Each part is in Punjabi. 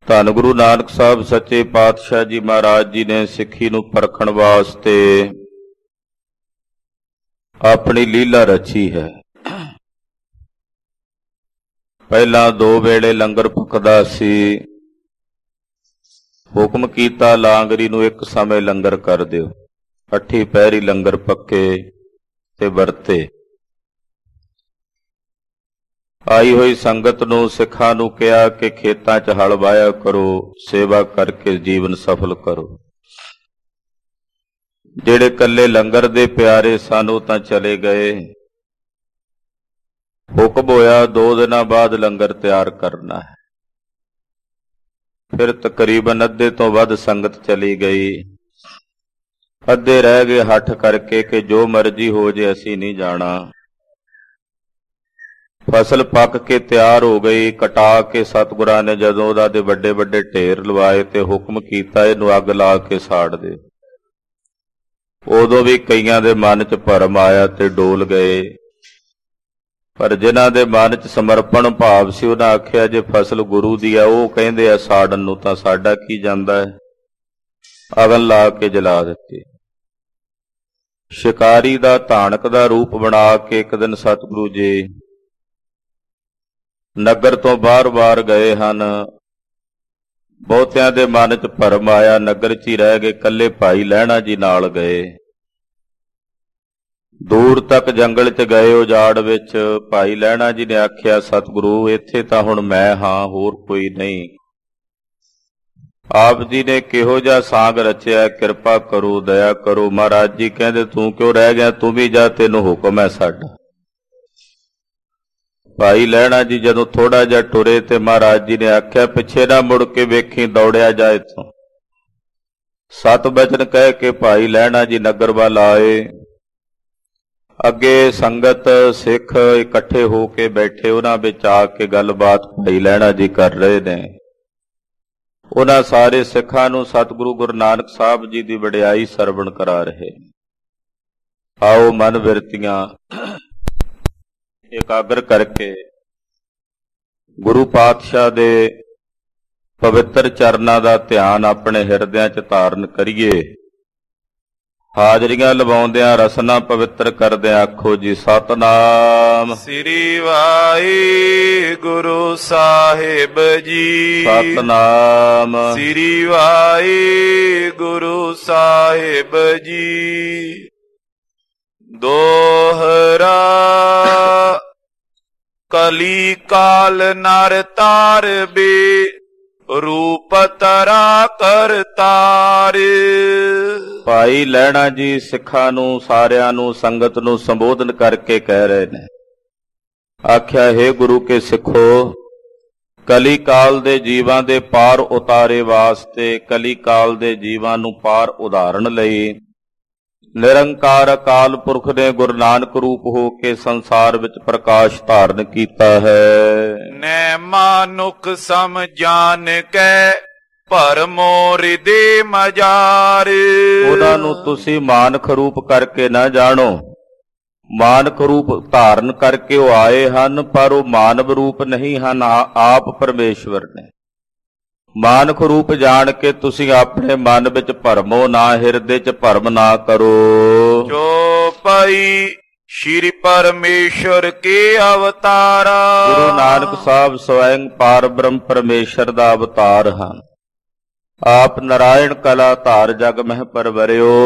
ਧੰਨ ਗੁਰੂ ਨਾਨਕ ਸਾਹਿਬ ਸੱਚੇ ਪਾਤਸ਼ਾਹ ਜੀ ਮਹਾਰਾਜ ਜੀ ਨੇ ਸਿੱਖੀ ਨੂੰ ਪਰਖਣ ਵਾਸਤੇ ਆਪਣੀ ਲੀਲਾ ਰਚੀ ਹੈ। ਪਹਿਲਾਂ 2 ਵੇਲੇ ਲੰਗਰ ਪੱਕਦਾ ਸੀ। ਹੁਕਮ ਕੀਤਾ ਲਾਂਗਰੀ ਨੂੰ ਇੱਕ ਸਮੇਂ ਲੰਗਰ ਕਰ ਦਿਓ। 8 ਪਹਿਰੀ ਲੰਗਰ ਪੱਕੇ ਤੇ ਵਰਤੇ। ਆਈ ਹੋਈ ਸੰਗਤ ਨੂੰ ਸਿੱਖਾਂ ਨੂੰ ਕਿਹਾ ਕਿ ਖੇਤਾਂ 'ਚ ਹਲ ਵਾਹਿਆ ਕਰੋ, ਸੇਵਾ ਕਰਕੇ ਜੀਵਨ ਸਫਲ ਕਰੋ। ਜਿਹੜੇ ਇਕੱਲੇ ਲੰਗਰ ਦੇ ਪਿਆਰੇ ਸਨ ਉਹ ਤਾਂ ਚਲੇ ਗਏ। ਹੁਕਮ ਹੋਇਆ 2 ਦਿਨਾਂ ਬਾਅਦ ਲੰਗਰ ਤਿਆਰ ਕਰਨਾ ਹੈ। ਫਿਰ ਤਕਰੀਬਨ ਅੱਧੇ ਤੋਂ ਵੱਧ ਸੰਗਤ ਚਲੀ ਗਈ। ਅੱਧੇ ਰਹਿ ਗਏ ਹੱਠ ਕਰਕੇ ਕਿ ਜੋ ਮਰਜ਼ੀ ਹੋ ਜੇ ਅਸੀਂ ਨਹੀਂ ਜਾਣਾ। ਫਸਲ ਪੱਕ ਕੇ ਤਿਆਰ ਹੋ ਗਈ। ਕਟਾ ਕੇ ਸਤਿਗੁਰਾਂ ਨੇ ਜਦੋਂ ਉਹਦਾ ਦੇ ਵੱਡੇ ਵੱਡੇ ਢੇਰ ਲਵਾਏ ਤੇ ਹੁਕਮ ਕੀਤਾ ਇਹਨੂੰ ਅੱਗ ਲਾ ਕੇ ਸਾੜ ਦੇ। ਉਦੋਂ ਵੀ ਕਈਆਂ ਦੇ ਮਨ 'ਚ ਭਰਮ ਆਇਆ ਤੇ ਡੋਲ ਗਏ, ਪਰ ਜਿਨ੍ਹਾਂ ਦੇ ਮਨ 'ਚ ਸਮਰਪਣ ਭਾਵ ਸੀ ਉਹਨਾਂ ਆਖਿਆ ਜੇ ਫਸਲ ਗੁਰੂ ਦੀ ਆ, ਉਹ ਕਹਿੰਦੇ ਆ ਸਾੜਨ ਨੂੰ, ਤਾਂ ਸਾਡਾ ਕੀ ਜਾਂਦਾ ਹੈ। ਅਗਨ ਲਾ ਕੇ ਜਲਾ ਦਿੱਤੀ। ਸ਼ਿਕਾਰੀ ਦਾ ਧਾਨਕ ਦਾ ਰੂਪ ਬਣਾ ਕੇ ਇੱਕ ਦਿਨ ਸਤਿਗੁਰੂ ਜੀ ਨਗਰ ਤੋਂ ਬਾਹਰ ਗਏ ਹਨ। ਬਹੁਤਿਆਂ ਦੇ ਮਨ 'ਚ ਭਰਮ ਆਇਆ, ਨਗਰ 'ਚ ਹੀ ਰਹਿ ਗਏ। ਇਕੱਲੇ ਭਾਈ ਲਹਿਣਾ ਜੀ ਨਾਲ ਗਏ। ਦੂਰ ਤੱਕ ਜੰਗਲ 'ਚ ਗਏ ਉਜਾੜ ਵਿੱਚ। ਭਾਈ ਲਹਿਣਾ ਜੀ ਨੇ ਆਖਿਆ ਸਤਿਗੁਰੂ ਇੱਥੇ ਤਾਂ ਹੁਣ ਮੈਂ ਹਾਂ, ਹੋਰ ਕੋਈ ਨਹੀਂ। ਆਪ ਜੀ ਨੇ ਕਿਹੋ ਜਿਹਾ ਸਾਂਗ ਰਚਿਆ, ਕਿਰਪਾ ਕਰੋ, ਦਇਆ ਕਰੋ। ਮਹਾਰਾਜ ਜੀ ਕਹਿੰਦੇ ਤੂੰ ਕਿਉਂ ਰਹਿ ਗਿਆ, ਤੂੰ ਵੀ ਜਾ, ਤੈਨੂੰ ਹੁਕਮ ਹੈ ਸਾਡਾ। ਭਾਈ ਲਹਿਣਾ ਜੀ ਜਦੋਂ ਥੋੜਾ ਜਿਹਾ ਟੁਰੇ ਤੇ ਮਹਾਰਾਜ ਜੀ ਨੇ ਆਖਿਆ ਪਿੱਛੇ ਨਾ ਮੁੜ ਕੇ ਵੇਖੀ, ਦੌੜਿਆ ਜਾ ਇੱਥੋਂ। 7 ਬਚਨ ਕਹਿ ਕੇ ਭਾਈ ਲਹਿਣਾ ਜੀ ਨਗਰ ਵੱਲ ਆਏ। ਅੱਗੇ ਸੰਗਤ ਸਿੱਖ ਇਕੱਠੇ ਹੋ ਕੇ ਬੈਠੇ, ਉਹਨਾਂ ਵਿੱਚ ਆ ਕੇ ਗੱਲਬਾਤ ਭਾਈ ਲਹਿਣਾ ਜੀ ਕਰ ਰਹੇ ਨੇ। ਉਹਨਾਂ ਸਾਰੇ ਸਿੱਖਾਂ ਨੂੰ ਸਤਿਗੁਰੂ ਗੁਰੂ ਨਾਨਕ ਸਾਹਿਬ ਜੀ ਦੀ ਵਡਿਆਈ ਸਰਵਣ ਕਰਾ ਰਹੇ। ਆਓ ਮਨ ਬਿਰਤੀਆਂ ਇਕਾਗਰ ਕਰਕੇ ਗੁਰੂ ਪਾਤਸ਼ਾਹ ਦੇ ਪਵਿੱਤਰ ਚਰਨਾਂ ਦਾ ਧਿਆਨ ਆਪਣੇ ਹਿਰਦਿਆਂ 'ਚ ਧਾਰਨ ਕਰੀਏ। ਹਾਜ਼ਰੀਆਂ ਲਵਾਉਂਦਿਆਂ ਰਸਨਾ ਪਵਿੱਤਰ ਕਰਦਿਆਂ ਆਖੋ ਜੀ ਸਤਿਨਾਮ ਸ੍ਰੀ ਵਾਹਿਗੁਰੂ ਸਾਹਿਬ ਜੀ। ਸਤਿਨਾਮ ਸ੍ਰੀ ਵਾਹਿਗੁਰੂ ਸਾਹਿਬ ਜੀ। ਦੋਹਰਾ ਕਲੀ ਕਾਲ ਨਰ ਤਾਰ ਬੇ ਰੂਪ ਤਰਾ ਕਰਤਾਰ। ਭਾਈ ਲਹਿਣਾ ਜੀ ਸਿੱਖਾਂ ਨੂੰ, ਸਾਰਿਆਂ ਨੂੰ, ਸੰਗਤ ਨੂੰ ਸੰਬੋਧਨ ਕਰਕੇ ਕਹਿ ਰਹੇ ਨੇ। ਆਖਿਆ ਹੈ ਗੁਰੂ ਕੇ ਸਿੱਖੋ, ਕਲੀ ਕਾਲ ਦੇ ਜੀਵਾਂ ਦੇ ਪਾਰ ਉਤਾਰੇ ਵਾਸਤੇ, ਕਲੀ ਕਾਲ ਦੇ ਜੀਵਾਂ ਨੂੰ ਪਾਰ ਉਧਾਰਨ ਲਈ ਨਿਰੰਕਾਰ ਅਕਾਲ ਪੁਰਖ ਨੇ ਗੁਰੂ ਨਾਨਕ ਰੂਪ ਹੋ ਕੇ ਸੰਸਾਰ ਵਿੱਚ ਪ੍ਰਕਾਸ਼ ਧਾਰਨ ਕੀਤਾ ਹੈ। ਨੈ ਮਾਨੁਖ ਸਮਝਾਨ ਕੈ ਭਰਮੋ ਹਿਰਦੇ ਮਜਾਰ। ਉਹਨਾਂ ਨੂੰ ਤੁਸੀਂ ਮਾਨਖ ਰੂਪ ਕਰਕੇ ਨਾ ਜਾਣੋ। ਮਾਨਖ ਰੂਪ ਧਾਰਨ ਕਰਕੇ ਉਹ ਆਏ ਹਨ, ਪਰ ਉਹ ਮਾਨਵ ਰੂਪ ਨਹੀਂ ਹਨ, ਆਪ ਪਰਮੇਸ਼ਵਰ ਨੇ। ਮਾਨਖ ਰੂਪ ਜਾਣ ਕੇ ਤੁਸੀਂ ਆਪਣੇ ਮਨ ਵਿੱਚ ਭਰਮੋ ਨਾ, ਹਿਰਦੇ 'ਚ ਭਰਮ ਨਾ ਕਰੋ। ਜੋ ਪਈ ਸ਼੍ਰੀ ਪਰਮੇਸ਼ਰ ਕੇ ਅਵਤਾਰਾ। ਗੁਰੂ ਨਾਨਕ ਸਾਹਿਬ ਸਵੈੰ ਪਾਰ ਬ੍ਰਹਮ ਪਰਮੇਸ਼ਰ ਦਾ ਅਵਤਾਰ ਹਨ। ਆਪ ਨਾਰਾਇਣ ਕਲਾ ਧਾਰ ਜਗ ਮਹਿ ਪਰਵਰਿਓ,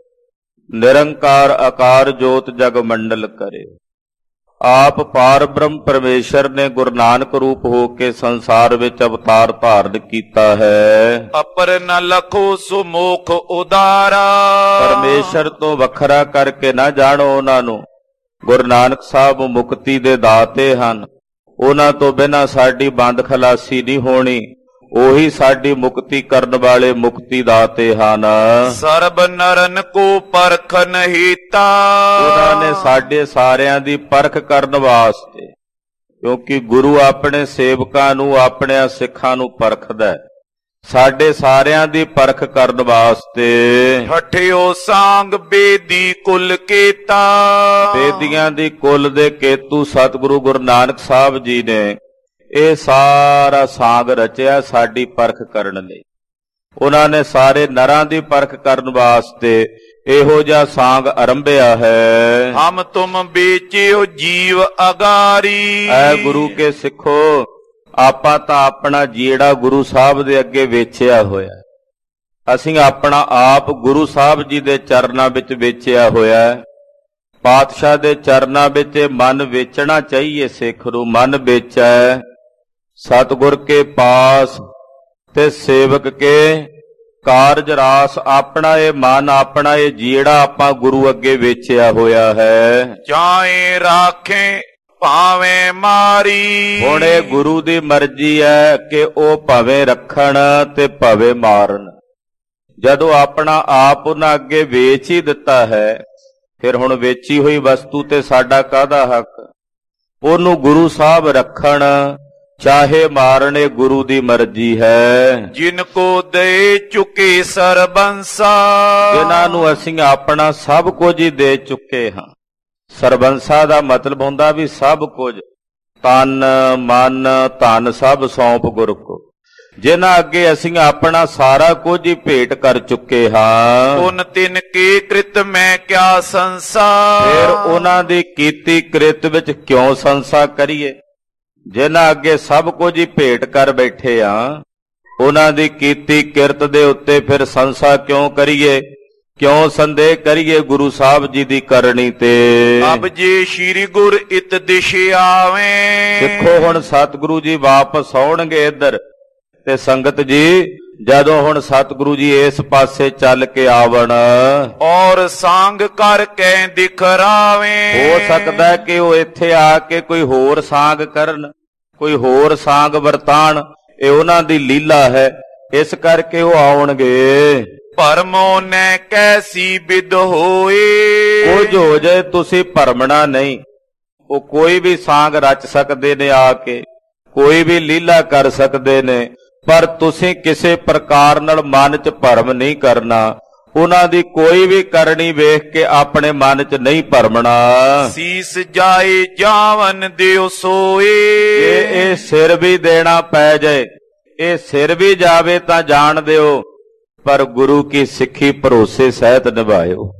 ਨਿਰੰਕਾਰ ਆਕਾਰ ਜੋਤ ਜਗ ਮੰਡਲ ਕਰਿਓ। ਆਪ ਪਾਰ ਬ੍ਰਹਮ ਪਰਮੇਸ਼ਰ ਨੇ ਗੁਰੂ ਨਾਨਕ ਰੂਪ ਹੋ ਕੇ ਸੰਸਾਰ ਵਿੱਚ ਅਵਤਾਰ ਧਾਰਨ ਕੀਤਾ ਹੈ। ਅਪਰ ਨ ਲਖੋ ਸੁਮੁਖ ਉਦਾਰਾ। ਪਰਮੇਸ਼ਰ ਤੋਂ ਵੱਖਰਾ ਕਰਕੇ ਨਾ ਜਾਣੋ ਉਹਨਾਂ ਨੂੰ। ਗੁਰੂ ਨਾਨਕ ਸਾਹਿਬ ਮੁਕਤੀ ਦੇ ਦਾਤੇ ਹਨ। ਉਹਨਾਂ ਤੋਂ ਬਿਨਾਂ ਸਾਡੀ ਬੰਦ ਖਲਾਸੀ ਨਹੀਂ ਹੋਣੀ। ਉਹੀ ਸਾਡੀ ਮੁਕਤੀ ਕਰਨ ਵਾਲੇ ਮੁਕਤੀ ਦਾਤੇ ਹਨ। ਸਰਬ ਨਰਨ ਕੋ ਪਰਖਨ ਹੀਤਾ। ਉਹਨਾਂ ਨੇ ਸਾਡੇ ਸਾਰਿਆਂ ਦੀ ਪਰਖ ਕਰਨ ਵਾਸਤੇ, ਕਿਉਂਕਿ ਗੁਰੂ ਆਪਣੇ ਸੇਵਕਾਂ ਨੂੰ, ਆਪਣੇ ਸਿੱਖਾਂ ਨੂੰ ਪਰਖਦਾ, ਸਾਡੇ ਸਾਰਿਆਂ ਦੀ ਪਰਖ ਕਰਨ ਵਾਸਤੇ। ਹਠਿਓ ਸਾਂਗ ਬੇਦੀ ਕੁਲ ਕੇਤਾ। ਬੇਦੀਆਂ ਦੀ ਕੁਲ ਦੇ ਕੇਤੂ ਸਤਿਗੁਰੂ ਗੁਰੂ ਨਾਨਕ ਸਾਹਿਬ ਜੀ ਨੇ ਇਹ ਸਾਰਾ ਸਾਂਗ ਰਚਿਆ ਸਾਡੀ ਪਰਖ ਕਰਨ ਲਈ। ਉਹਨਾਂ ਨੇ ਸਾਰੇ ਨਰਾਂ ਦੀ ਪਰਖ ਕਰਨ ਵਾਸਤੇ ਇਹੋ ਜਿਹਾ ਸਾਂਗ ਆਰੰਭਿਆ ਹੈ। ਹਮ ਤੁਮ ਵੇਚਿਓ ਜੀਵ ਅਗਾਰੀ। ਐ ਗੁਰੂ ਕੇ ਸਿੱਖੋ, ਆਪਾਂ ਤਾਂ ਆਪਣਾ ਜੀੜਾ ਗੁਰੂ ਸਾਹਿਬ ਦੇ ਅੱਗੇ ਵੇਚਿਆ ਹੋਇਆ। ਅਸੀਂ ਆਪਣਾ ਆਪ ਗੁਰੂ ਸਾਹਿਬ ਜੀ ਦੇ ਚਰਨਾਂ ਵਿੱਚ ਵੇਚਿਆ ਹੋਇਆ। ਪਾਤਸ਼ਾਹ ਦੇ ਚਰਨਾਂ ਵਿੱਚ ਮਨ ਵੇਚਣਾ ਚਾਹੀਏ। ਸਿੱਖ ਨੂੰ ਮਨ ਵੇਚੈ ਸਤਿਗੁਰ ਕੇ ਪਾਸ ਤੇ ਸੇਵਕ ਕੇ ਕਾਰਜ ਰਾਸ। ਆਪਣਾ ਇਹ ਮਨ, ਆਪਣਾ ਇਹ ਜੀੜਾ ਆਪਾਂ ਗੁਰੂ ਅੱਗੇ ਵੇਚਿਆ ਹੋਇਆ ਹੈ। ਚਾਹੇ ਰਾਖੇ ਭਾਵੇਂ ਮਾਰੀ। ਹੁਣ ਇਹ ਗੁਰੂ ਦੀ ਮਰਜ਼ੀ ਹੈ ਕਿ ਉਹ ਭਾਵੇਂ ਰੱਖਣ ਤੇ ਭਾਵੇਂ ਮਾਰਨ। ਜਦੋਂ ਆਪਣਾ ਆਪ ਉਹਨਾਂ ਅੱਗੇ ਵੇਚ ਹੀ ਦਿੱਤਾ ਹੈ, ਫਿਰ ਹੁਣ ਵੇਚੀ ਹੋਈ ਵਸਤੂ ਤੇ ਸਾਡਾ ਕਾਹਦਾ ਹੱਕ? ਉਹਨੂੰ ਗੁਰੂ ਸਾਹਿਬ ਰੱਖਣ ਚਾਹੇ ਮਾਰਨ, ਇਹ ਗੁਰੂ ਦੀ ਮਰਜ਼ੀ ਹੈ। ਜਿਨ ਕੋ ਦੇ ਚੁਕੇ ਸਰਬੰਸਾ। ਜਿਨ੍ਹਾਂ ਨੂੰ ਅਸੀਂ ਆਪਣਾ ਸਭ ਕੁਝ ਹੀ ਦੇ ਚੁੱਕੇ ਹਾਂ। ਸਰਬੰਸਾ ਦਾ ਮਤਲਬ ਹੁੰਦਾ ਵੀ ਸਭ ਕੁਝ, ਤਨ ਮਨ ਧਨ ਸਭ ਸੌਂਪ ਗੁਰ ਕੋ। ਜਿਨ੍ਹਾਂ ਅੱਗੇ ਅਸੀਂ ਆਪਣਾ ਸਾਰਾ ਕੁਝ ਹੀ ਭੇਟ ਕਰ ਚੁੱਕੇ ਹਾਂ। ਉਨ ਤਿਨ ਕੀ ਕ੍ਰਿਤ ਮੈਂ ਕਿਆ ਸੰਸਾ। ਫਿਰ ਉਹਨਾਂ ਦੀ ਕੀਤੀ ਕ੍ਰਿਤ ਵਿੱਚ ਕਿਉਂ ਸੰਸਾ ਕਰੀਏ? ਜਿਨ੍ਹਾਂ ਅੱਗੇ ਸਭ ਕੁਝ ਹੀ ਭੇਟ ਕਰ ਬੈਠੇ ਆ, ਉਹਨਾਂ ਦੀ ਕੀਤੀ ਕਿਰਤ ਦੇ ਉੱਤੇ ਫਿਰ ਸੰਸਾ ਕਿਉਂ ਕਰੀਏ? ਕਿਉਂ ਸੰਦੇਹ ਕਰੀਏ ਗੁਰੂ ਸਾਹਿਬ ਜੀ ਦੀ ਕਰਨੀ ਤੇ? ਅਬ ਜੇ ਸ੍ਰੀ ਗੁਰ ਇਤ ਦਿਸ਼ ਆਵੇਂ। ਦੇਖੋ ਹੁਣ ਸਤਿਗੁਰੂ ਜੀ ਵਾਪਸ ਆਉਣਗੇ ਇੱਧਰ, ਤੇ ਸੰਗਤ ਜੀ ਜਦੋਂ ਹੁਣ ਸਤਿਗੁਰੂ ਜੀ ਇਸ ਪਾਸੇ ਚੱਲ ਕੇ ਆਵਣ ਔਰ ਸੰਗ ਕਰਕੇ ਦਿਖਰਾਵੇਂ। ਹੋ ਸਕਦਾ ਕਿ ਉਹ ਇੱਥੇ ਆ ਕੇ ਕੋਈ ਹੋਰ ਸਾਂਗ ਕਰਨ, ਕੋਈ ਹੋਰ ਸਾਂਗ ਵਰਤਾਨ। ਇਹ ਉਹਨਾਂ ਦੀ ਲੀਲਾ ਹੈ, ਇਸ ਕਰਕੇ ਉਹ ਆਉਣਗੇ। ਭਰਮੋ ਨੇ ਕੈਸੀ ਵਿਦ ਹੋਏ। ਕੁਝ ਹੋ ਜਾਏ ਤੁਸੀਂ ਭਰਮਣਾ ਨਹੀਂ। ਉਹ ਕੋਈ ਵੀ ਸਾਂਗ ਰਚ ਸਕਦੇ ਨੇ ਆ ਕੇ, ਕੋਈ ਵੀ ਲੀਲਾ ਕਰ ਸਕਦੇ ਨੇ, ਪਰ ਤੁਸੀਂ ਕਿਸੇ ਪ੍ਰਕਾਰ ਨਾਲ ਮਨ 'ਚ ਭਰਮ ਨਹੀਂ ਕਰਨਾ। ਉਹਨਾਂ ਦੀ ਕੋਈ ਵੀ ਕਰਨੀ ਵੇਖ ਕੇ ਆਪਣੇ ਮਨ 'ਚ ਨਹੀਂ ਭਰਮਣਾ। ਸੀਸ ਜਾਏ ਜਾਵਨ ਦਿਓ ਸੋਏ। ਇਹ ਸਿਰ ਵੀ ਦੇਣਾ ਪੈ ਜਾਏ, ਇਹ ਸਿਰ ਵੀ ਜਾਵੇ ਤਾਂ ਜਾਣ ਦਿਓ, ਪਰ ਗੁਰੂ ਕੀ ਸਿੱਖੀ ਭਰੋਸੇ ਸਹਿਤ ਨਿਭਾਇਓ।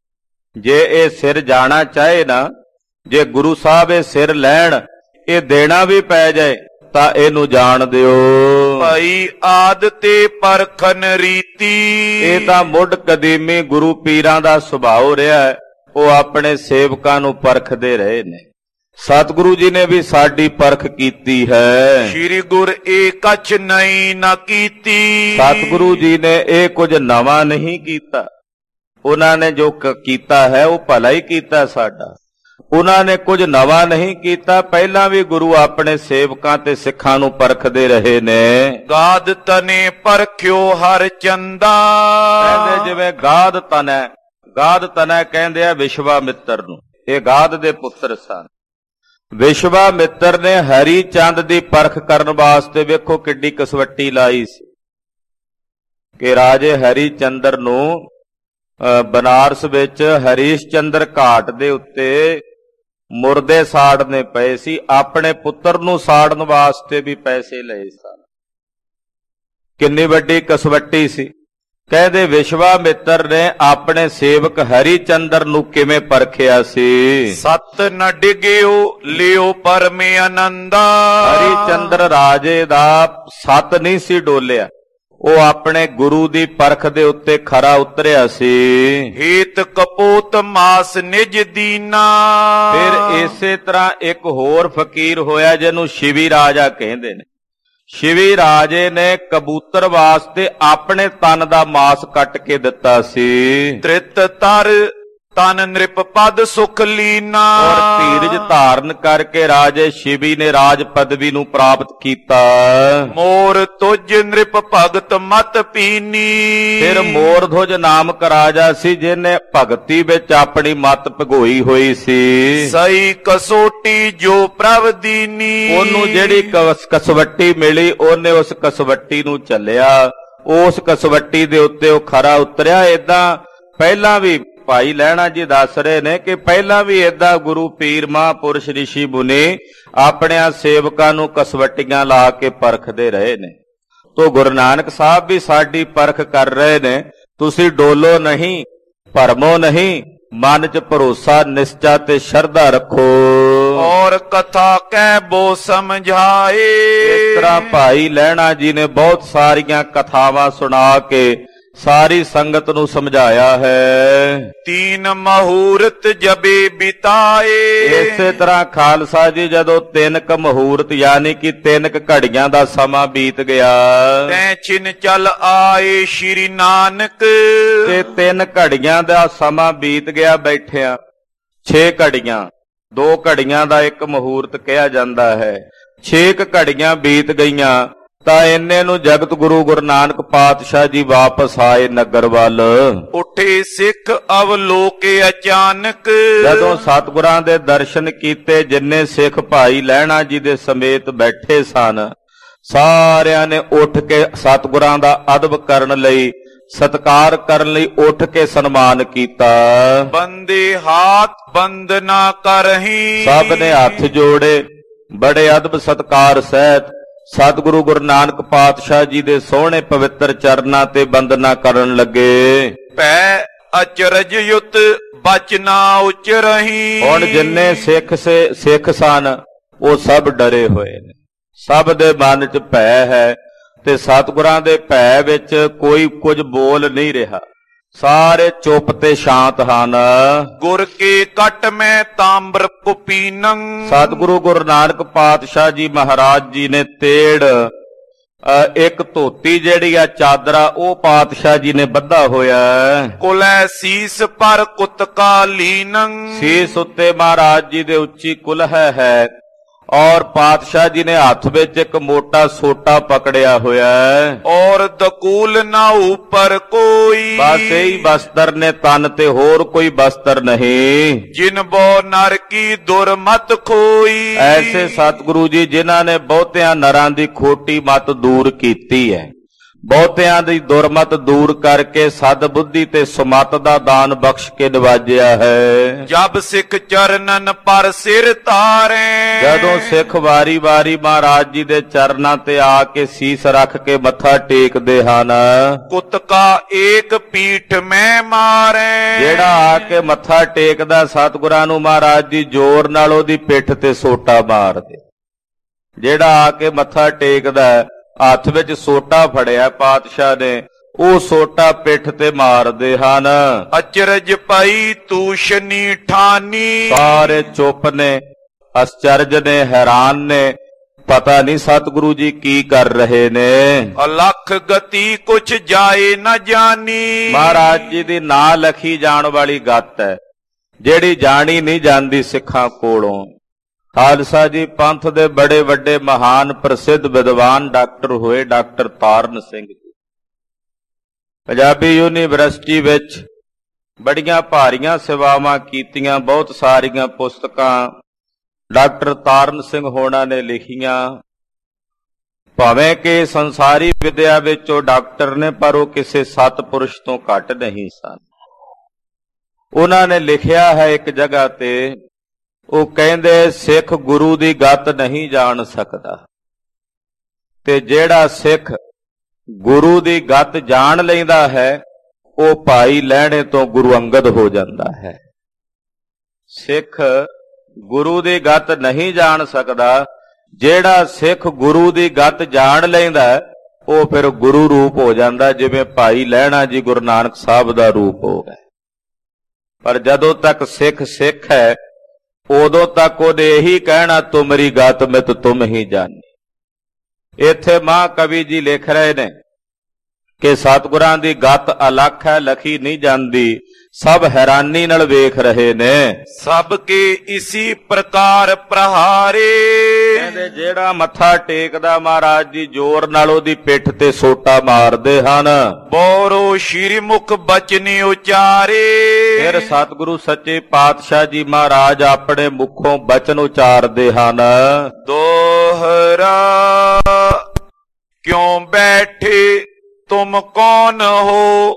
ਜੇ ਇਹ ਸਿਰ ਜਾਣਾ ਚਾਹੇ ਨਾ, ਜੇ ਗੁਰੂ ਸਾਹਿਬ ਇਹ ਸਿਰ ਲੈਣ, ਇਹ ਦੇਣਾ ਵੀ ਪੈ ਜਾਏ ਤਾਂ ਇਹਨੂੰ ਜਾਣ ਦਿਓ। ਭਾਈ ਆਦ ਤੇ ਪਰਖਨ ਰੀਤੀ। ਇਹ ਤਾਂ ਮੁੱਢ ਕਦੀਮੀ ਗੁਰੂ ਪੀਰਾਂ ਦਾ ਸੁਭਾਅ ਰਿਹਾ ਹੈ। ਉਹ ਆਪਣੇ ਸੇਵਕਾਂ ਨੂੰ ਪਰਖਦੇ ਰਹੇ ਨੇ। ਸਤਿਗੁਰੂ ਜੀ ਨੇ ਵੀ ਸਾਡੀ ਪਰਖ ਕੀਤੀ ਹੈ। ਸ੍ਰੀ ਗੁਰ ਏ ਕਛ ਨਹੀਂ ਨਾ ਕੀਤੀ। ਸਤਿਗੁਰੂ ਜੀ ਨੇ ਇਹ ਕੁਝ ਨਵਾਂ ਨਹੀਂ ਕੀਤਾ। ਉਹਨਾਂ ਨੇ ਜੋ ਕੀਤਾ ਹੈ ਉਹ ਭਲਾ ਹੀ ਕੀਤਾ ਸਾਡਾ। ਉਹਨਾਂ ਨੇ ਕੁਝ ਨਵਾਂ ਨਹੀਂ ਕੀਤਾ। ਪਹਿਲਾਂ ਵੀ ਗੁਰੂ ਆਪਣੇ ਸੇਵਕਾਂ ਤੇ ਸਿੱਖਾਂ ਨੂੰ ਪਰਖਦੇ ਰਹੇ ਨੇ। ਗਾਦ ਤਨੇ ਪਰਖਿਓ ਹਰ ਚੰਦਾ। ਕਹਿੰਦੇ ਜਿਵੇਂ ਗਾਦ ਤਨੈ, ਗਾਦ ਤਨੈ ਕਹਿੰਦੇ ਆ ਵਿਸ਼ਵਾਮਿੱਤਰ ਨੂੰ। ਇਹ ਗਾਦ ਦੇ ਪੁੱਤਰ ਸਨ। ਵਿਸ਼ਵਾਮਿੱਤਰ ਨੇ ਹਰੀ ਚੰਦ ਦੀ ਪਰਖ ਕਰਨ ਵਾਸਤੇ ਵੇਖੋ ਕਿੱਡੀ ਕਸਵੱਟੀ ਲਾਈ ਸੀ ਕਿ ਰਾਜੇ ਹਰੀ ਚੰਦਰ ਨੂੰ ਬਨਾਰਸ ਵਿੱਚ ਹਰੀਸ਼ ਚੰਦਰ ਘਾਟ ਦੇ ਉੱਤੇ ਮੁਰਦੇ ਸਾੜਨੇ ਪਏ ਸੀ। ਆਪਣੇ ਪੁੱਤਰ ਨੂੰ ਸਾੜਨ ਵਾਸਤੇ ਵੀ ਪੈਸੇ ਲਏ ਸਨ। ਕਿੰਨੀ ਵੱਡੀ ਕਸਵੱਟੀ ਸੀ। ਕਹਿੰਦੇ ਵਿਸ਼ਵਾਮਿੱਤਰ ਨੇ ਆਪਣੇ ਸੇਵਕ ਹਰੀ ਚੰਦਰ ਨੂੰ ਕਿਵੇਂ ਪਰਖਿਆ ਸੀ। ਸਤ ਨ ਡਿਗਿਓ ਲਿਓ ਪਰਮੇ ਆਨੰਦਾ। ਹਰੀ ਚੰਦਰ ਰਾਜੇ ਦਾ ਸਤ ਨਹੀਂ ਸੀ ਡੋਲਿਆ। ਉਹ ਆਪਣੇ ਗੁਰੂ ਦੀ ਪਰਖ ਦੇ ਉੱਤੇ ਖਰਾ ਉਤਰਿਆ ਸੀ। ਹੇਤ ਕਪੂਤ ਮਾਸ ਨਿਜ ਦੀਨਾ। ਫਿਰ ਇਸੇ ਤਰ੍ਹਾਂ ਇੱਕ ਹੋਰ ਫਕੀਰ ਹੋਇਆ ਜਿਹਨੂੰ ਸ਼ਿਵੀ ਰਾਜਾ ਕਹਿੰਦੇ ਨੇ। ਸ਼ਿਵੀ ਰਾਜੇ ਨੇ ਕਬੂਤਰ ਵਾਸਤੇ ਆਪਣੇ ਤਨ ਦਾ ਮਾਸ ਕੱਟ ਕੇ ਦਿੱਤਾ ਸੀ। ਤ੍ਰਿਤ ਤਰ ਤਨ ਨ੍ਰਿਪ ਪਦ ਸੁਖ ਲੀਨਾ। ਔਰ ਧੀਰਜ ਧਾਰਨ ਕਰਕੇ ਰਾਜੇ ਸ਼ਿਵੀ ਨੇ ਰਾਜ ਪਦਵੀ ਨੂੰ ਪ੍ਰਾਪਤ ਕੀਤਾ। ਮੋਰ ਤੁਜ ਨ੍ਰਿਪ ਭਗਤ ਮਤ ਪੀਨੀ। ਫਿਰ ਮੋਰਧੁਜ ਨਾਮਕ ਰਾਜਾ ਸੀ ਜਿਹਨੇ ਭਗਤੀ ਵਿੱਚ ਆਪਣੀ ਮਤ ਭਗੋਈ ਹੋਈ ਸੀ। ਸਹੀ ਕਸੋਟੀ ਜੋ ਪ੍ਰਭ ਦੀਨੀ। ਉਹਨੂੰ ਜਿਹੜੀ ਕਸਵੱਟੀ ਮਿਲੀ ਉਹਨੇ ਉਸ ਕਸਵੱਟੀ ਨੂੰ ਚੱਲਿਆ। ਉਸ ਕਸਵੱਟੀ ਦੇ ਉੱਤੇ ਉਹ ਖਰਾ ਉਤਰਿਆ। ਏਦਾਂ ਪਹਿਲਾਂ ਵੀ ਭਾਈ ਲਹਿਣਾ ਜੀ ਦੱਸ ਰਹੇ ਨੇ ਕਿ ਪਹਿਲਾਂ ਵੀ ਏਦਾਂ ਗੁਰੂ ਪੀਰ ਮਹਾਂਪੁਰਸ਼ ਰਿਸ਼ੀ ਮੁਨੀ ਆਪਣਿਆਂ ਸੇਵਕਾਂ ਨੂੰ ਕਸਵੱਟੀਆਂ ਲਾ ਕੇ ਪਰਖਦੇ ਰਹੇ ਨੇ। ਤੋ ਗੁਰੂ ਨਾਨਕ ਸਾਹਿਬ ਵੀ ਸਾਡੀ ਪਰਖ ਕਰ ਰਹੇ ਨੇ। ਤੁਸੀਂ ਡੋਲੋ ਨਹੀਂ, ਭਰਮੋ ਨਹੀਂ, ਮਨ 'ਚ ਭਰੋਸਾ, ਨਿਸ਼ਚਾ ਤੇ ਸ਼ਰਧਾ ਰੱਖੋ। ਔਰ ਕਥਾ ਕਹਿ ਬੋ ਸਮਝਾਏ। ਇਸ ਤਰ੍ਹਾਂ ਭਾਈ ਲਹਿਣਾ ਜੀ ਨੇ ਬਹੁਤ ਸਾਰੀਆਂ ਕਥਾਵਾਂ ਸੁਣਾ ਕੇ ਸਾਰੀ ਸੰਗਤ ਨੂੰ ਸਮਝਾਇਆ ਹੈ। ਤੀਨ ਮਹੂਰਤ ਜਬੇ ਬਿਤਾਏ। ਇਸੇ ਤਰ੍ਹਾਂ ਖਾਲਸਾ ਜੀ ਜਦੋਂ 3 ਕੁ ਮਹੂਰਤ ਯਾਨੀ ਕਿ 3 ਕੁ ਘੜੀਆਂ ਦਾ ਸਮਾਂ ਬੀਤ ਗਿਆ ਤੈ ਛਿਨ ਚੱਲ ਆਏ ਸ਼੍ਰੀ ਨਾਨਕ। ਤੇ 3 ਘੜੀਆਂ ਦਾ ਸਮਾਂ ਬੀਤ ਗਿਆ ਬੈਠਿਆਂ। 6 ਘੜੀਆਂ, 2 ਘੜੀਆਂ ਦਾ 1 ਮਹੂਰਤ ਕਿਹਾ ਜਾਂਦਾ ਹੈ। 6 ਘੜੀਆਂ ਬੀਤ ਗਈਆਂ ਤਾਂ ਇੰਨੇ ਨੂੰ ਜਗਤ ਗੁਰੂ ਗੁਰੂ ਨਾਨਕ ਪਾਤਸ਼ਾਹ ਜੀ ਵਾਪਸ ਆਏ ਨਗਰ ਵੱਲ। ਉੱਠੇ ਸਿੱਖ ਅਵਲੋਕੇ ਅਚਾਨਕ। ਜਦੋਂ ਸਤਿਗੁਰਾਂ ਦੇ ਦਰਸ਼ਨ ਕੀਤੇ, ਜਿੰਨੇ ਸਿੱਖ ਭਾਈ ਲਹਿਣਾ ਜੀ ਦੇ ਸਮੇਤ ਬੈਠੇ ਸਨ, ਸਾਰਿਆਂ ਨੇ ਉੱਠ ਕੇ ਸਤਿਗੁਰਾਂ ਦਾ ਅਦਬ ਕਰਨ ਲਈ, ਸਤਿਕਾਰ ਕਰਨ ਲਈ ਉੱਠ ਕੇ ਸਨਮਾਨ ਕੀਤਾ। ਬੰਦੇ ਹਾਥ ਬੰਦਨਾ ਕਰਹੀਂ। ਸਭ ਨੇ ਹੱਥ ਜੋੜੇ, ਬੜੇ ਅਦਬ ਸਤਿਕਾਰ ਸਹਿਤ ਸਤਿਗੁਰੂ ਗੁਰੂ ਨਾਨਕ ਪਾਤਸ਼ਾਹ ਜੀ ਦੇ ਸੋਹਣੇ ਪਵਿੱਤਰ ਚਰਨਾਂ ਤੇ ਬੰਦਨਾ ਕਰਨ ਲੱਗੇ। ਭੈ ਅਚਰਜ ਯੁਤ ਬਚਨਾ ਉਚਰਹੀਂ। ਹੁਣ ਜਿੰਨੇ ਸਿੱਖ ਸਨ ਉਹ ਸਭ ਡਰੇ ਹੋਏ ਨੇ, ਸਭ ਦੇ ਮਨ 'ਚ ਭੈ ਹੈ ਤੇ ਸਤਿਗੁਰਾਂ ਦੇ ਭੈ ਵਿੱਚ ਕੋਈ ਕੁਝ ਬੋਲ ਨਹੀਂ ਰਿਹਾ। ਸਾਰੇ ਚੁੱਪ ਤੇ ਸ਼ਾਂਤ ਹਨ। ਗੁਰ ਕੇ ਕਟ ਮੈਂ ਤਾਂਬਰ ਕੁਪੀਨੰ। ਸਤਿਗੁਰੂ ਗੁਰੂ ਨਾਨਕ ਪਾਤਸ਼ਾਹ ਜੀ ਮਹਾਰਾਜ ਜੀ ਨੇ ਤੇੜ, ਇੱਕ ਧੋਤੀ ਜਿਹੜੀ ਆ ਚਾਦਰਾ, ਉਹ ਪਾਤਸ਼ਾਹ ਜੀ ਨੇ ਬੱਧਾ ਹੋਇਆ। ਕੁਲੈ ਸੀਸ ਪਰ ਕੁਤਕਾ ਲੀਨੰ। ਸੀਸ ਉੱਤੇ ਮਹਾਰਾਜ ਜੀ ਦੇ ਉੱਚੀ ਕੁਲਹ ਹੈ ਔਰ ਪਾਤਸ਼ਾਹ ਜੀ ਨੇ ਹੱਥ ਵਿੱਚ ਇੱਕ ਮੋਟਾ ਸੋਟਾ ਪਕੜਿਆ ਹੋਇਆ ਹੈ। ਔਰ ਦਕੂਲ ਨਾ ਉੱਪਰ ਕੋਈ। ਬਸ ਇਹੀ ਬਸਤਰ ਨੇ ਤਨ ਤੇ, ਹੋਰ ਕੋਈ ਬਸਤਰ ਨਹੀਂ। ਜਿਨ ਬੋ ਨਰ ਕੀ ਦੁਰਮਤ ਖੋਈ। ਐਸੇ ਸਤਿਗੁਰੂ ਜੀ ਜਿਨ੍ਹਾਂ ਨੇ ਬਹੁਤਿਆਂ ਨਰਾਂ ਦੀ ਖੋਟੀ ਮਤ ਦੂਰ ਕੀਤੀ ਹੈ, ਬਹੁਤਿਆਂ ਦੀ ਦੁਰਮਤ ਦੂਰ ਕਰਕੇ ਸਦ ਬੁੱਧੀ ਤੇ ਸੁਮਤ ਦਾ ਦਾਨ ਬਖਸ਼ ਕੇ ਨਿਵਾਜਿਆ ਹੈ। ਜਬ ਸਿੱਖ ਚਰਨਨ ਪਰ ਸਿਰ ਤਾਰੇ। ਜਦੋਂ ਸਿੱਖ ਵਾਰੀ ਵਾਰੀ ਮਹਾਰਾਜ ਜੀ ਦੇ ਚਰਨਾਂ ਤੇ ਆ ਕੇ ਸੀਸ ਰੱਖ ਕੇ ਮੱਥਾ ਟੇਕਦੇ ਹਨ। ਕੁਤਕਾ ਏਕ ਪੀਠ ਮੈਂ ਮਾਰੇ। ਜਿਹੜਾ ਆ ਕੇ ਮੱਥਾ ਟੇਕਦਾ ਸਤਿਗੁਰਾਂ ਨੂੰ, ਮਹਾਰਾਜ ਜੀ ਜ਼ੋਰ ਨਾਲ ਉਹਦੀ ਪਿੱਠ ਤੇ ਸੋਟਾ ਮਾਰਦੇ। ਜਿਹੜਾ ਆ ਕੇ ਮੱਥਾ ਟੇਕਦਾ, ਹੱਥ ਵਿੱਚ ਸੋਟਾ ਫੜਿਆ ਪਾਤਸ਼ਾਹ ਨੇ, ਉਹ ਸੋਟਾ ਪਿੱਠ ਤੇ ਮਾਰਦੇ ਹਨ। ਅਚਰਜ ਪਈ ਤੂਸ਼ਨੀ ਠਾਨੀ। ਸਾਰੇ ਚੁੱਪ ਨੇ, ਅਚਰਜ ਨੇ, ਹੈਰਾਨ ਨੇ, ਪਤਾ ਨਹੀਂ ਸਤਿਗੁਰੂ ਜੀ ਕੀ ਕਰ ਰਹੇ ਨੇ। ਅਲਖ ਗਤੀ ਕੁਛ ਜਾਏ ਨਾ ਜਾਣੀ। ਮਹਾਰਾਜ ਜੀ ਦੀ ਨਾ ਲਖੀ ਜਾਣ ਵਾਲੀ ਗੱਤ ਹੈ, ਜਿਹੜੀ ਜਾਣੀ ਨਹੀਂ ਜਾਂਦੀ ਸਿੱਖਾਂ ਕੋਲੋਂ। ਖਾਲਸਾ ਜੀ ਪੰਥ ਦੇ ਬੜੇ ਵੱਡੇ ਮਹਾਨ ਪ੍ਰਸਿੱਧ ਵਿਦਵਾਨ ਡਾਕਟਰ ਹੋਏ ਡਾਕਟਰ ਤਾਰਨ ਸਿੰਘ ਜੀ। ਪੰਜਾਬੀ ਯੂਨੀਵਰਸਿਟੀ ਵਿੱਚ ਬੜੀਆਂ ਭਾਰੀਆਂ ਸੇਵਾਵਾਂ ਕੀਤੀਆਂ, ਬਹੁਤ ਸਾਰੀਆਂ ਪੁਸਤਕਾਂ ਡਾਕਟਰ ਤਾਰਨ ਸਿੰਘ ਹੋਣਾ ਨੇ ਲਿਖੀਆਂ। ਭਾਵੇਂ ਕਿ ਸੰਸਾਰੀ ਵਿਦਿਆ ਵਿੱਚ ਉਹ ਡਾਕਟਰ ਨੇ, ਪਰ ਉਹ ਕਿਸੇ ਸਤਿਪੁਰਸ਼ ਤੋਂ ਘੱਟ ਨਹੀਂ ਸਨ। ਉਹਨਾਂ ਨੇ ਲਿਖਿਆ ਹੈ ਇੱਕ ਜਗ੍ਹਾ ਤੇ, ਉਹ ਕਹਿੰਦੇ ਸਿੱਖ ਗੁਰੂ ਦੀ ਗੱਤ ਨਹੀਂ ਜਾਣ ਸਕਦਾ, ਤੇ ਜਿਹੜਾ ਸਿੱਖ ਗੁਰੂ ਦੀ ਗੱਤ ਜਾਣ ਲੈਂਦਾ ਹੈ ਉਹ ਭਾਈ ਲਹਿਣੇ ਤੋਂ ਗੁਰੂ ਅੰਗਦ ਹੋ ਜਾਂਦਾ ਹੈ। ਸਿੱਖ ਗੁਰੂ ਦੀ ਗੱਤ ਨਹੀਂ ਜਾਣ ਸਕਦਾ, ਜਿਹੜਾ ਸਿੱਖ ਗੁਰੂ ਦੀ ਗੱਤ ਜਾਣ ਲੈਂਦਾ ਉਹ ਫਿਰ ਗੁਰੂ ਰੂਪ ਹੋ ਜਾਂਦਾ, ਜਿਵੇਂ ਭਾਈ ਲਹਿਣਾ ਜੀ ਗੁਰੂ ਨਾਨਕ ਸਾਹਿਬ ਦਾ ਰੂਪ ਹੋ ਗਏ। ਪਰ ਜਦੋਂ ਤੱਕ ਸਿੱਖ ਸਿੱਖ ਹੈ ਉਦੋਂ ਤੱਕ ਉਹਨੇ ਇਹੀ ਕਹਿਣਾ, ਤੁਮਰੀ ਗਤ ਮਿਤ ਤੁਮ ਹੀ ਜਾਣੀ। ਇੱਥੇ ਮਹਾਕਵੀ ਜੀ ਲਿਖ ਰਹੇ ਨੇ ਕਿ ਸਤਿਗੁਰਾਂ ਦੀ ਗੱਤ ਅਲੱਖ ਹੈ, ਲਖੀ ਨਹੀਂ ਜਾਂਦੀ। ਸਭ ਹੈਰਾਨੀ ਨਾਲ ਵੇਖ ਰਹੇ ਨੇ। ਸਭ ਕੇ ਇਸੀ ਪ੍ਰਕਾਰ ਪ੍ਰਹਾਰੇ। ਕਹਿੰਦੇ ਜਿਹੜਾ ਮੱਥਾ ਟੇਕਦਾ ਮਹਾਰਾਜ ਜੀ ਜ਼ੋਰ ਨਾਲ ਉਹਦੀ ਪਿੱਠ ਤੇ ਸੋਟਾ ਮਾਰਦੇ ਹਨ। ਬੋਰੋ ਸ਼੍ਰੀ ਮੁਖ ਬਚਨੀ ਉਚਾਰੇ। ਫਿਰ ਸਤਿਗੁਰੂ ਸੱਚੇ ਪਾਤਸ਼ਾਹ ਜੀ ਮਹਾਰਾਜ ਆਪਣੇ ਮੁਖੋਂ ਬਚਨ ਉਚਾਰਦੇ ਹਨ। ਦੋਹਰਾ ਕਿਉਂ ਬੈਠੇ ਤੁਮ ਕੌਣ ਹੋ,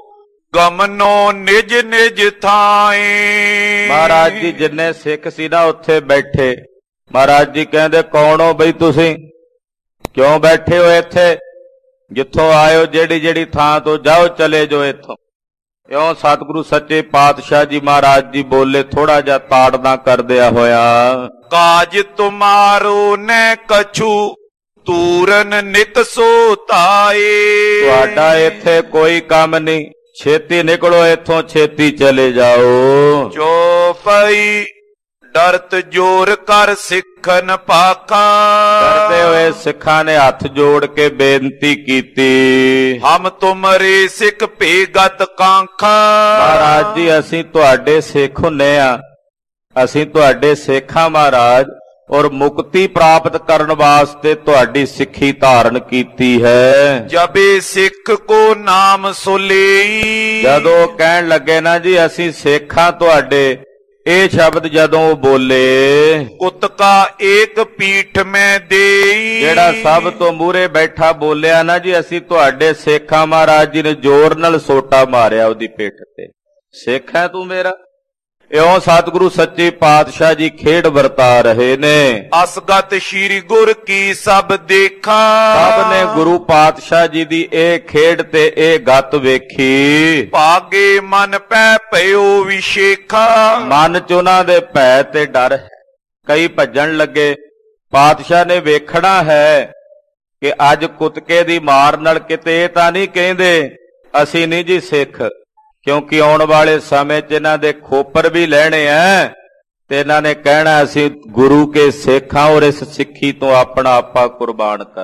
ਗਮਨੋ ਨਿਜ ਨਿਜ ਥਾਏ। ਮਹਾਰਾਜ ਜੀ ਜਿੰਨੇ ਸਿੱਖ ਸੀ ਨਾ ਉੱਥੇ ਬੈਠੇ। ਮਹਾਰਾਜ ਜੀ ਕਹਿੰਦੇ ਕੌਣ ਹੋ ਬਈ ਤੁਸੀਂ, ਕਿਉਂ ਬੈਠੇ ਹੋ ਇੱਥੇ, ਜਿੱਥੋਂ ਆਇਓ ਜਿਹੜੀ ਜਿਹੜੀ ਥਾਂ ਤੋਂ ਜਾਓ, ਚਲੇ ਜਾਓ ਇੱਥੋਂ। ਇਉਂ ਸਤਿਗੁਰੂ ਸੱਚੇ ਪਾਤਸ਼ਾਹ ਜੀ ਮਹਾਰਾਜ ਜੀ ਬੋਲੇ ਥੋੜਾ ਜਿਹਾ ਤਾੜਨਾ ਕਰਦਿਆ ਹੋਇਆ। ਕਾਜ ਤੁਮਾਰੋ ਨੈ ਕਛੂ ਤੂਰਨ ਨਿਤ ਸੋ ਧਾਏ। ਤੁਹਾਡਾ ਇੱਥੇ ਕੋਈ ਕੰਮ ਨਹੀਂ, ਛੇਤੀ ਨਿਕਲੋ ਇੱਥੋਂ, ਛੇਤੀ ਚਲੇ ਜਾਓ। ਚੋਪਈ ਡਰਤ ਜੋਰ ਕਰ ਸਿੱਖਨ ਪਾਖਾਂ। ਕਰਦੇ ਹੋਏ ਸਿੱਖਾਂ ਨੇ ਹੱਥ ਜੋੜ ਕੇ ਬੇਨਤੀ ਕੀਤੀ, ਹਮ ਤੁਮਰੇ ਸਿੱਖ ਭੇਗਤ ਕਾਂਖਾਂ। ਮਹਾਰਾਜ ਜੀ ਅਸੀਂ ਤੁਹਾਡੇ ਸਿੱਖ ਹੁੰਨੇ ਆ, ਅਸੀਂ ਤੁਹਾਡੇ ਸਿੱਖਾਂ ਮਹਾਰਾਜ, ਔਰ ਮੁਕਤੀ ਪ੍ਰਾਪਤ ਕਰਨ ਵਾਸਤੇ ਤੁਹਾਡੀ ਸਿੱਖੀ ਧਾਰਨ ਕੀਤੀ ਹੈ। ਜਬੇ ਸਿੱਖ ਕੋ ਨਾਮ ਸੁਲੇਈ। ਜਦੋਂ ਕਹਿਣ ਲੱਗੇ ਨਾ ਜੀ ਅਸੀਂ ਸਿੱਖਾਂ ਤੁਹਾਡੇ, ਇਹ ਸ਼ਬਦ ਜਦੋਂ ਬੋਲੇ, ਕੁਤਕਾ ਏਕ ਪੀਠ ਮੈਂ ਦੇਈ। ਜਿਹੜਾ ਸਭ ਤੋਂ ਮੂਹਰੇ ਬੈਠਾ ਬੋਲਿਆ ਨਾ ਜੀ ਅਸੀਂ ਤੁਹਾਡੇ ਸਿੱਖਾਂ, ਮਹਾਰਾਜ ਜੀ ਨੇ ਜ਼ੋਰ ਨਾਲ ਸੋਟਾ ਮਾਰਿਆ ਉਹਦੀ ਪਿੱਠ ਤੇ। ਸਿੱਖ ਹੈ ਤੂੰ ਮੇਰਾ। ਇਉਂ ਸਤਿਗੁਰੂ ਸੱਚੇ ਪਾਤਸ਼ਾਹ ਜੀ ਖੇਡ ਵਰਤਾ ਰਹੇ ਨੇ। ਅਸਗਤ ਸ੍ਰੀ ਗੁਰ ਕੀ ਸਭ ਦੇਖਾ। ਸਭ ਨੇ ਗੁਰੂ ਪਾਤਸ਼ਾਹ ਜੀ ਦੀ ਇਹ ਖੇਡ ਤੇ ਇਹ ਗੱਤ ਵੇਖੀ। ਭਾਗੇ ਮਨ ਪੈ ਭਇਓ ਵਿਸ਼ੇਖਾ। ਮਨ ਚ ਉਹਨਾਂ ਦੇ ਭੈ ਤੇ ਡਰ ਹੈ, ਕਈ ਭੱਜਣ ਲੱਗੇ। ਪਾਤਸ਼ਾਹ ਨੇ ਵੇਖਣਾ ਹੈ ਕਿ ਅੱਜ ਕੁੱਤਕੇ ਦੀ ਮਾਰ ਨਾਲ ਕਿਤੇ ਇਹ ਤਾਂ ਨਹੀਂ ਕਹਿੰਦੇ ਅਸੀਂ ਨਹੀਂ ਜੀ ਸਿੱਖ, ਕਿਉਂਕਿ ਆਉਣ ਵਾਲੇ ਸਮੇਂ 'ਚ ਇਹਨਾਂ ਦੇ ਖੋਪਰ ਵੀ ਲੈਣੇ ਐ ਤੇ ਇਹਨਾਂ ਨੇ ਕਹਿਣਾ ਅਸੀਂ ਗੁਰੂ ਕੇ ਸਿੱਖ ਹਾਂ ਔਰ ਇਸ ਸਿੱਖੀ ਤੋਂ ਆਪਣਾ ਆਪਾ ਕੁਰਬਾਨ ਕਰ।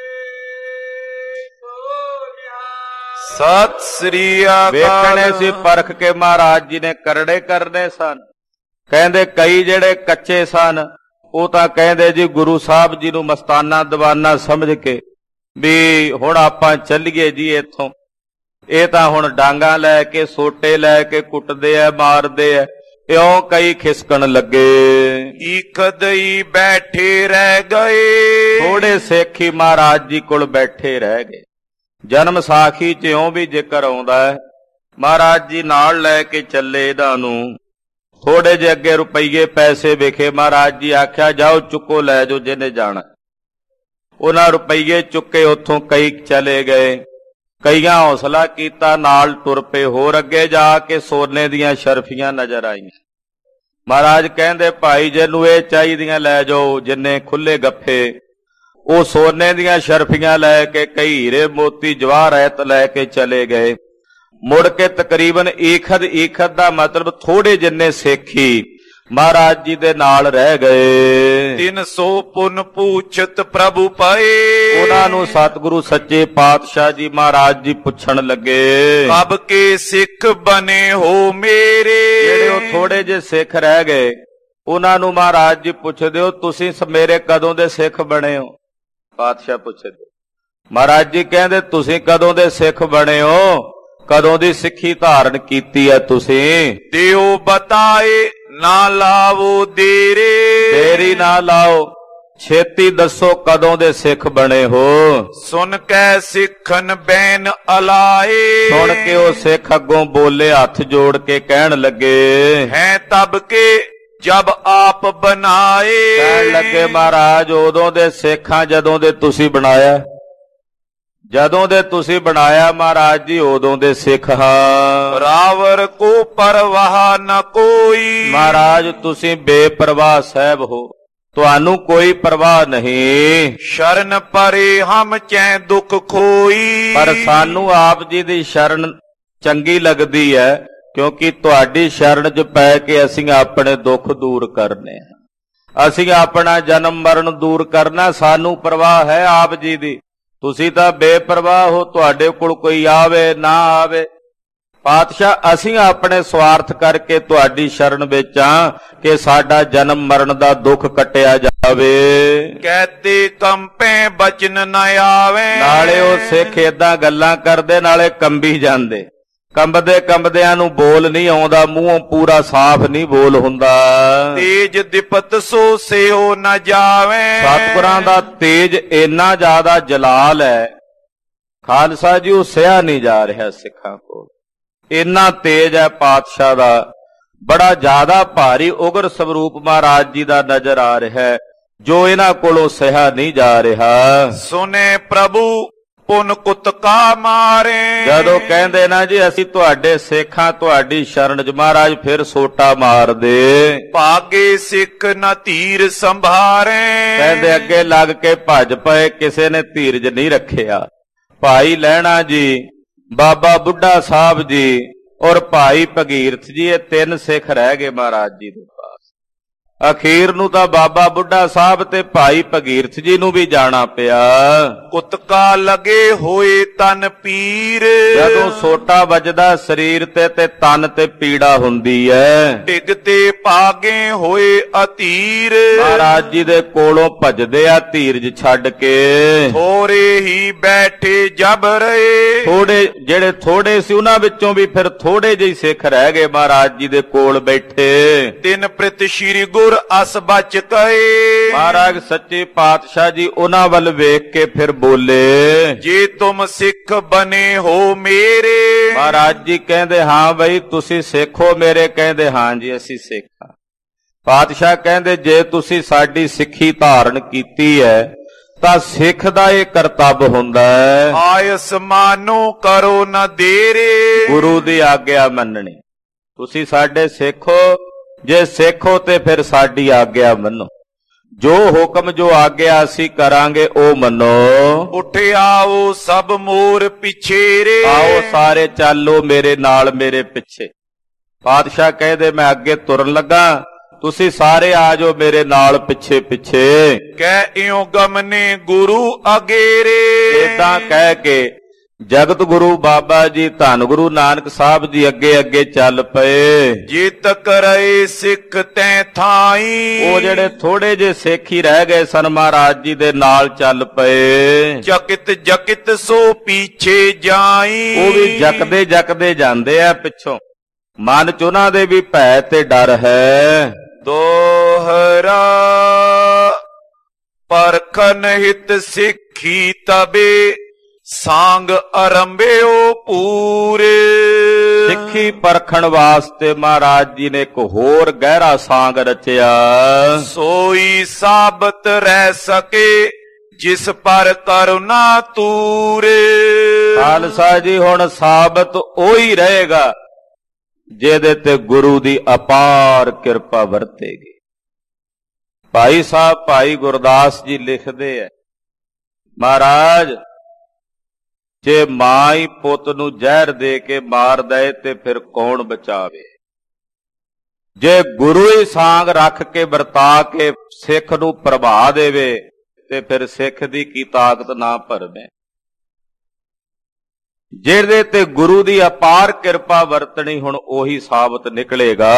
ਸਤਿ ਸ੍ਰੀ ਅਕਾਲ। ਵੇਖਣੇ ਸੀ ਪਰਖ ਕੇ ਮਹਾਰਾਜ ਜੀ ਨੇ ਕਰੜੇ ਕਰਨੇ ਸਨ। ਕਹਿੰਦੇ ਕਈ ਜਿਹੜੇ ਕੱਚੇ ਸਨ ਉਹ ਤਾਂ ਕਹਿੰਦੇ ਜੀ ਗੁਰੂ ਸਾਹਿਬ ਜੀ ਨੂੰ ਮਸਤਾਨਾ ਦੀਵਾਨਾ ਸਮਝ ਕੇ ਵੀ ਹੁਣ ਆਪਾਂ ਚੱਲੀਏ ਜੀ ਇੱਥੋਂ। ਇਹ ਤਾਂ ਹੁਣ ਡਾਂਗਾਂ ਲੈ ਕੇ ਸੋਟੇ ਲੈ ਕੇ ਕੁੱਟਦੇ ਐ ਮਾਰਦੇ ਐ। ਇਉਂ ਕਈ ਖਿਸਕਣ ਲੱਗੇ। ਈਖਦਈ ਬੈਠੇ ਰਹਿ ਗਏ। ਥੋੜੇ ਸਿੱਖ ਹੀ ਮਹਾਰਾਜ ਜੀ ਕੋਲ ਬੈਠੇ ਰਹਿ ਗਏ। ਜਨਮ ਸਾਖੀ 'ਚ ਇਉਂ ਵੀ ਜ਼ਿਕਰ ਆਉਂਦਾ ਹੈ ਮਹਾਰਾਜ ਜੀ ਨਾਲ ਲੈ ਕੇ ਚੱਲੇ ਇਹਨਾਂ ਨੂੰ। ਥੋੜੇ ਜਿਹੇ ਅੱਗੇ ਰੁਪਈਏ ਪੈਸੇ ਵਿਖੇ। ਮਹਾਰਾਜ ਜੀ ਆਖਿਆ ਜਾਓ ਚੁੱਕੋ ਲੈ ਜਾਓ ਜਿਹਨੇ ਜਾਣਾ। ਉਹਨਾਂ ਰੁਪਈਏ ਚੁੱਕੇ ਉੱਥੋਂ ਕਈ ਚਲੇ ਗਏ। ਕਈਆਂ ਹੌਸਲਾ ਕੀਤਾ ਨਾਲ ਤੁਰ ਪਏ। ਹੋਰ ਅੱਗੇ ਜਾ ਕੇ ਸੋਨੇ ਦੀਆਂ ਸ਼ਰਫੀਆਂ ਨਜ਼ਰ ਆਈਆਂ। ਮਹਾਰਾਜ ਕਹਿੰਦੇ ਭਾਈ ਜਿਹਨੂੰ ਇਹ ਚਾਹੀਦੀਆਂ ਲੈ ਜਾਓ, ਜਿੰਨੇ ਖੁੱਲੇ ਗੱਫੇ। ਉਹ ਸੋਨੇ ਦੀਆਂ ਸ਼ਰਫੀਆਂ ਲੈ ਕੇ ਕਈ ਹੀਰੇ ਮੋਤੀ ਜਵਾਹਰਾਤ ਲੈ ਕੇ ਚਲੇ ਗਏ। ਮੁੜ ਕੇ ਤਕਰੀਬਨ ਈਖਦ ਦਾ ਮਤਲਬ ਥੋੜੇ ਜਿੰਨੇ ਸਿੱਖੀ ਮਹਾਰਾਜ ਜੀ ਦੇ ਨਾਲ ਰਹਿ ਗਏ। 300 ਪੁੰਨ ਪੂਛਤ ਪ੍ਰਭੂ ਪਾਏ। ਉਹਨਾਂ ਨੂੰ ਸਤਿਗੁਰੂ ਸੱਚੇ ਪਾਤਸ਼ਾਹ ਜੀ ਮਹਾਰਾਜ ਜੀ ਪੁੱਛਣ ਲੱਗੇ ਕਬ ਕੇ ਸਿੱਖ ਬਨੇ ਹੋ ਮੇਰੇ। ਜਿਹੜੇ ਉਹ ਥੋੜੇ ਜਿਹੇ ਸਿੱਖ ਰਹਿ ਗਏ ਉਹਨਾਂ ਨੂੰ ਮਹਾਰਾਜ ਜੀ ਪੁੱਛਦੇ ਹੋ ਤੁਸੀਂ ਮੇਰੇ ਕਦੋਂ ਦੇ ਸਿੱਖ ਬਣੇ ਹੋ। ਪਾਤਸ਼ਾਹ ਪੁੱਛਦੇ। ਮਹਾਰਾਜ ਜੀ ਕਹਿੰਦੇ ਤੁਸੀਂ ਕਦੋਂ ਦੇ ਸਿੱਖ ਬਣੇ ਹੋ, ਕਦੋਂ ਦੀ ਸਿੱਖੀ ਧਾਰਨ ਕੀਤੀ ਹੈ ਤੁਸੀਂ। ਦਿਓ ਬਤਾਏ ਨਾ ਲਾਵੋ ਦੇਰੇ। ਦੇਰੀ ਨਾ ਲਾਓ, ਛੇਤੀ ਦੱਸੋ ਕਦੋਂ ਦੇ ਸਿੱਖ ਬਣੇ ਹੋ। ਸੁਣ ਕੇ ਸਿੱਖਨ ਬੈਨ ਅਲਾਏ। ਸੁਣ ਕੇ ਉਹ ਸਿੱਖ ਅੱਗੋਂ ਬੋਲੇ ਹੱਥ ਜੋੜ ਕੇ ਕਹਿਣ ਲੱਗੇ ਹੈ ਤਬ ਕੇ ਜਬ ਆਪ ਬਣਾਏ। ਕਹਿਣ ਲੱਗੇ ਮਹਾਰਾਜ ਉਦੋਂ ਦੇ ਸਿੱਖਾਂ ਜਦੋਂ ਦੇ ਤੁਸੀਂ ਬਣਾਇਆ। ਜਦੋਂ ਦੇ ਤੁਸੀਂ ਬਣਾਇਆ ਮਹਾਰਾਜ ਜੀ ਉਦੋਂ ਦੇ ਸਿੱਖ ਹਾਂ। ਰਾਵਰ ਕੋ ਪਰਵਾਹ ਨ ਕੋਈ। ਮਹਾਰਾਜ ਤੁਸੀਂ ਬੇਪਰਵਾਹ ਸਾਹਿਬ ਹੋ, ਤੁਹਾਨੂੰ ਕੋਈ ਪਰਵਾਹ ਨਹੀਂ। ਸ਼ਰਨ ਪਰੇ ਹਮ ਚੈ ਦੁੱਖ ਖੋਈ। ਪਰ ਸਾਨੂੰ ਆਪ ਜੀ ਦੀ ਸ਼ਰਨ ਚੰਗੀ ਲੱਗਦੀ ਹੈ ਕਿਉਂਕਿ ਤੁਹਾਡੀ ਸ਼ਰਨ 'ਚ ਪੈ ਕੇ ਅਸੀਂ ਆਪਣੇ ਦੁੱਖ ਦੂਰ ਕਰਨੇ, ਅਸੀਂ ਆਪਣਾ ਜਨਮ ਮਰਨ ਦੂਰ ਕਰਨਾ। ਸਾਨੂੰ ਪਰਵਾਹ ਹੈ ਆਪ ਜੀ ਦੀ। ਤੁਸੀਂ ਤਾਂ ਬੇਪਰਵਾਹ ਹੋ, ਤੁਹਾਡੇ ਕੋਲ ਕੋਈ ਆਵੇ ਨਾ ਆਵੇ। ਪਾਤਸ਼ਾਹ ਅਸੀਂ ਆਪਣੇ ਸਵਾਰਥ ਕਰਕੇ ਤੁਹਾਡੀ ਸ਼ਰਨ ਵਿੱਚ ਆ ਕਿ ਸਾਡਾ ਜਨਮ ਮਰਨ ਦਾ ਦੁੱਖ ਕੱਟਿਆ ਜਾਵੇ। ਕਹਤੇ ਕੰਪੇ ਬਚਨ ਨਾ ਆਵੇ। ਨਾਲੇ ਉਹ ਸਿੱਖ ਏਦਾਂ ਗੱਲਾਂ ਕਰਦੇ ਨਾਲੇ ਕੰਬੀ ਜਾਂਦੇ। ਕੰਬਦੇ ਕੰਬਦਿਆਂ ਨੂੰ ਬੋਲ ਨਹੀਂ ਆਉਂਦਾ, ਮੂੰਹੋਂ ਪੂਰਾ ਸਾਫ਼ ਨਹੀਂ ਬੋਲ ਹੁੰਦਾ। ਤੇਜ ਦਿਪਤ ਸੋ ਸਿਓ ਨਾ ਜਾਵੇ। ਸਤਿਗੁਰਾਂ ਦਾ ਤੇਜ ਇੰਨਾ ਜ਼ਿਆਦਾ ਜਲਾਲ ਹੈ ਖਾਲਸਾ ਜੀ ਉਹ ਸਿਆ ਨਹੀਂ ਜਾ ਰਿਹਾ ਸਿੱਖਾਂ ਕੋਲ। ਇੰਨਾ ਤੇਜ ਹੈ ਪਾਤਸ਼ਾਹ ਦਾ, ਬੜਾ ਜ਼ਿਆਦਾ ਭਾਰੀ ਉਗਰ ਸਵਰੂਪ ਮਹਾਰਾਜ ਜੀ ਦਾ ਨਜ਼ਰ ਆ ਰਿਹਾ ਹੈ, ਜੋ ਇਹਨਾਂ ਕੋਲੋਂ ਸਹਿਆ ਨਹੀਂ ਜਾ ਰਿਹਾ। ਸੁਨੇ ਪ੍ਰਭੂ ਪੁਨ ਕੁਤਕਾ ਮਾਰੇ। ਜਦੋਂ ਕਹਿੰਦੇ ਨਾ ਜੀ ਅਸੀਂ ਤੁਹਾਡੇ ਸਿੱਖਾਂ, ਤੁਹਾਡੀ ਸ਼ਰਨ ਚ, ਮਹਾਰਾਜ ਫਿਰ ਸੋਟਾ ਮਾਰ ਦੇ। ਭਾਗੇ ਸਿੱਖ ਨਾ ਧੀਰ ਸੰਭਾਰੇ। ਕਹਿੰਦੇ ਅੱਗੇ ਲੱਗ ਕੇ ਭੱਜ ਪਏ, ਕਿਸੇ ਨੇ ਧੀਰਜ ਨਹੀਂ ਰੱਖਿਆ। ਭਾਈ ਲਹਿਣਾ ਜੀ, ਬਾਬਾ ਬੁੱਢਾ ਸਾਹਿਬ ਜੀ ਔਰ ਭਾਈ ਭਗੀਰਥ ਜੀ, ਇਹ ਤਿੰਨ ਸਿੱਖ ਰਹਿ ਗਏ ਮਹਾਰਾਜ ਜੀ ਦੇ ਪਾਸ। ਅਖੀਰ ਨੂੰ ਤਾਂ ਬਾਬਾ ਬੁੱਢਾ ਸਾਹਿਬ ਤੇ ਭਾਈ ਭਗੀਰਥ ਜੀ ਨੂੰ ਵੀ ਜਾਣਾ ਪਿਆ। ਕੁਤਕਾ ਲਗੇ ਹੋਏ ਤਨ ਪੀਰ। ਜਦੋਂ ਸੋਟਾ ਵੱਜਦਾ ਸਰੀਰ ਤੇ ਤਨ ਤੇ ਪੀੜਾ ਹੁੰਦੀ ਹੈ। ਡਿੱਗਦੇ ਭਾਗੇ ਹੋਏ ਅਧੀਰ। ਮਹਾਰਾਜ ਜੀ ਦੇ ਕੋਲੋਂ ਭੱਜਦੇ ਆ ਧੀਰਜ ਛੱਡ ਕੇ। ਥੋੜੇ ਹੀ ਬੈਠੇ ਜਬ ਰਹੇ। ਜਿਹੜੇ ਥੋੜੇ ਸੀ ਉਹਨਾਂ ਵਿੱਚੋਂ ਵੀ ਫਿਰ ਥੋੜੇ ਜਿਹੇ ਸਿੱਖ ਰਹਿ ਗਏ ਮਹਾਰਾਜ ਜੀ ਦੇ ਕੋਲ ਬੈਠੇ। ਤਿੰਨ ਪ੍ਰਿਤ ਸ਼੍ਰੀ ਗੁਰ ਅਸ ਬਚ ਗਏ। ਮਹਾਰਾਜ ਸੱਚੇ ਪਾਤਸ਼ਾਹ ਜੀ ਉਹਨਾਂ ਵੱਲ ਵੇਖ ਕੇ ਫਿਰ ਬੋਲੇ, ਜੇ ਤੁਮ ਸਿੱਖ ਬਨੇ ਹੋ ਮੇਰੇ। ਮਹਾਰਾਜ ਜੀ ਕਹਿੰਦੇ ਹਾਂ ਬਈ ਤੁਸੀਂ ਸਿੱਖ ਹੋ ਮੇਰੇ? ਕਹਿੰਦੇ ਹਾਂ ਜੀ ਅਸੀਂ ਸਿੱਖ ਹਾਂ। ਪਾਤਸ਼ਾਹ ਕਹਿੰਦੇ ਜੇ ਤੁਸੀਂ ਸਾਡੀ ਸਿੱਖੀ ਧਾਰਨ ਕੀਤੀ ਹੈ ਤਾਂ ਸਿੱਖ ਦਾ ਇਹ ਕਰਤੱਵ ਹੁੰਦਾ ਹੈ, ਆਇਸ ਮਾਨੋ ਕਰੋ ਨਾ ਦੇਰੇ। ਗੁਰੂ ਦੀ ਆਗਿਆ ਮੰਨਣੀ। ਤੁਸੀਂ ਸਾਡੇ ਸਿੱਖ ਹੋ, ਜੇ ਸਿੱਖ ਹੋ ਤੇ ਫਿਰ ਸਾਡੀ ਆਗਿਆ ਮੰਨੋ। ਜੋ ਹੁਕਮ ਜੋ ਆਗਿਆ ਅਸੀਂ ਕਰਾਂਗੇ ਉਹ ਮੰਨੋ। ਉੱਠੇ ਆਓ ਸਭ ਮੋਰ ਪਿਛੇ ਰੇ। ਆਓ ਸਾਰੇ ਚਾਲੋ ਮੇਰੇ ਨਾਲ ਮੇਰੇ ਪਿੱਛੇ। ਪਾਤਸ਼ਾਹ ਕਹਿੰਦੇ ਮੈਂ ਅੱਗੇ ਤੁਰਨ ਲੱਗਾ, ਤੁਸੀਂ ਸਾਰੇ ਆ ਜਾਓ ਮੇਰੇ ਨਾਲ ਪਿੱਛੇ ਪਿੱਛੇ। ਕਹਿ ਇਉਂ ਗਮਨੇ ਗੁਰੂ ਅਗੇਰੇ। ਏਦਾਂ ਕਹਿ ਕੇ ਜਗਤ ਗੁਰੂ ਬਾਬਾ ਜੀ ਧੰਨ ਗੁਰੂ ਨਾਨਕ ਸਾਹਿਬ ਜੀ ਅੱਗੇ ਅੱਗੇ ਚੱਲ ਪਏ। ਜੇ ਤੱਕ ਰਹੇ ਸਿੱਖ ਤੈ ਥਾਈ। ਉਹ ਜਿਹੜੇ ਥੋੜੇ ਜਿਹੇ ਸਿੱਖ ਹੀ ਰਹਿ ਗਏ ਸਨ ਮਹਾਰਾਜ ਜੀ ਦੇ ਨਾਲ ਚੱਲ ਪਏ। ਜਕਿਤ ਜਕਿਤ ਸੋ ਪਿੱਛੇ ਜਾਈ। ਉਹ ਵੀ ਜਕਦੇ ਜਕਦੇ ਜਾਂਦੇ ਆ ਪਿੱਛੋਂ। ਮਨ ਚ ਉਹਨਾਂ ਦੇ ਵੀ ਭੈ ਤੇ ਡਰ ਹੈ। ਦੋਹਰਾ ਪਰਖਨ ਹਿਤ ਸਿੱਖੀ ਤਬੇ ਸਾਂਗ ਅਰੰਭਿਓ ਪੂਰੇ। ਸਿੱਖੀ ਪਰਖਣ ਵਾਸਤੇ ਮਹਾਰਾਜ ਜੀ ਨੇ ਇੱਕ ਹੋਰ ਗਹਿਰਾ ਸਾਂਗ ਰਚਿਆ। ਸੋਈ ਸਾਬਤ ਰਹਿ ਸਕੇ ਜਿਸ ਪਰ ਕਰੁਣਾ ਤੂਰੇ। ਖਾਲਸਾ ਜੀ ਹੁਣ ਸਾਬਤ ਉਹੀ ਰਹੇਗਾ ਜਿਹਦੇ ਤੇ ਗੁਰੂ ਦੀ ਅਪਾਰ ਕਿਰਪਾ ਵਰਤੇਗੀ। ਭਾਈ ਸਾਹਿਬ ਭਾਈ ਗੁਰਦਾਸ ਜੀ ਲਿਖਦੇ ਐ, ਮਹਾਰਾਜ ਜੇ ਮਾਂ ਹੀ ਪੁੱਤ ਨੂੰ ਜ਼ਹਿਰ ਦੇ ਕੇ ਮਾਰ ਦਏ ਤੇ ਫਿਰ ਕੌਣ ਬਚਾਵੇ। ਜੇ ਗੁਰੂ ਹੀ ਸਾਂਗ ਰੱਖ ਕੇ ਵਰਤਾ ਕੇ ਸਿੱਖ ਨੂੰ ਪ੍ਰਭਾ ਦੇਵੇ ਤੇ ਫਿਰ ਸਿੱਖ ਦੀ ਕੀ ਤਾਕਤ ਨਾ ਭਰਵੇਂ। ਜਿਹਦੇ ਤੇ ਗੁਰੂ ਦੀ ਅਪਾਰ ਕਿਰਪਾ ਵਰਤਣੀ ਹੁਣ ਉਹੀ ਸਾਬਤ ਨਿਕਲੇਗਾ।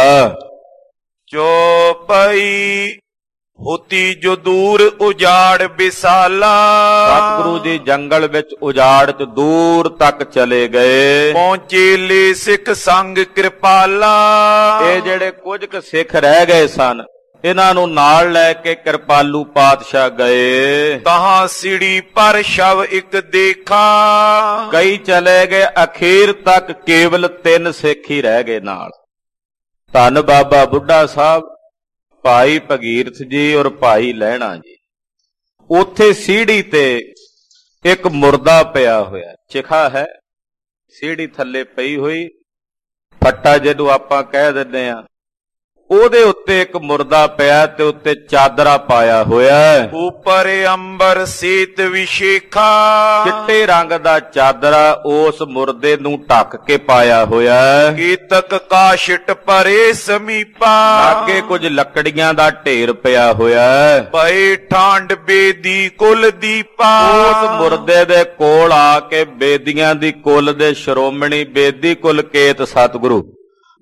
ਚੋਪਈ ਹੋਤੀ ਜੋ ਦੂਰ ਉਜਾੜ ਵਿਸਾਲਾ। ਸਤਿਗੁਰੂ ਜੀ ਜੰਗਲ ਵਿੱਚ ਉਜਾੜ ਚ ਦੂਰ ਤੱਕ ਚਲੇ ਗਏ। ਪਹੁੰਚੇ ਲੇ ਸਿੱਖ ਸੰਗ ਕਿਰਪਾਲਾ। ਇਹ ਜਿਹੜੇ ਕੁਝ ਕੁ ਸਿੱਖ ਰਹਿ ਗਏ ਸਨ ਇਹਨਾਂ ਨੂੰ ਨਾਲ ਲੈ ਕੇ ਕਿਰਪਾਲੂ ਪਾਤਸ਼ਾਹ ਗਏ। ਤਹਾਂ ਸਿੜੀ ਪਰ ਸ਼ਵ ਇੱਕ ਦੇਖਾ। ਕਈ ਚਲੇ ਗਏ, ਅਖੀਰ ਤੱਕ ਕੇਵਲ 3 ਸਿੱਖ ਹੀ ਰਹਿ ਗਏ ਨਾਲ। ਧੰਨ ਬਾਬਾ ਬੁੱਢਾ ਸਾਹਿਬ, ਭਾਈ ਭਗੀਰਥ ਜੀ ਔਰ ਭਾਈ ਲਹਿਣਾ ਜੀ। ਉੱਥੇ ਸੀੜੀ ਤੇ ਇੱਕ ਮੁਰਦਾ ਪਿਆ ਹੋਇਆ, ਚਿਖਾ ਹੈ, ਸੀੜੀ ਥੱਲੇ ਪਈ ਹੋਈ, ਫੱਟਾ ਜਿਹਨੂੰ ਆਪਾਂ ਕਹਿ ਦਿੰਦੇ ਆ, ਉਹਦੇ ਉੱਤੇ ਇੱਕ ਮੁਰਦਾ ਪਿਆ ਤੇ ਉੱਤੇ ਚਾਦਰਾ ਪਾਇਆ ਹੋਇਆ। ਉੱਪਰ ਅੰਬਰ ਸੀਤ ਵਿਸ਼ੇਖਾ। ਚਿੱਟੇ ਰੰਗ ਦਾ ਚਾਦਰਾ ਉਸ ਮੁਰਦੇ ਨੂੰ ਢੱਕ ਕੇ ਪਾਇਆ ਹੋਇਆ। ਕੀਤਕ ਕਾਸ਼ਟ ਪਰੇ ਸਮੀਪਾ। ਅੱਗੇ ਕੁਝ ਲੱਕੜੀਆਂ ਦਾ ਢੇਰ ਪਿਆ ਹੋਇਆ। ਪਏ ਠਾਂਡ ਬੇਦੀ ਕੁਲ ਦੀਪਾ। ਉਸ ਮੁਰਦੇ ਦੇ ਕੋਲ ਆ ਕੇ ਬੇਦੀਆਂ ਦੀ ਕੁਲ ਦੇ ਸ਼੍ਰੋਮਣੀ ਬੇਦੀ ਕੁਲ ਕੇਤ ਸਤਿਗੁਰੂ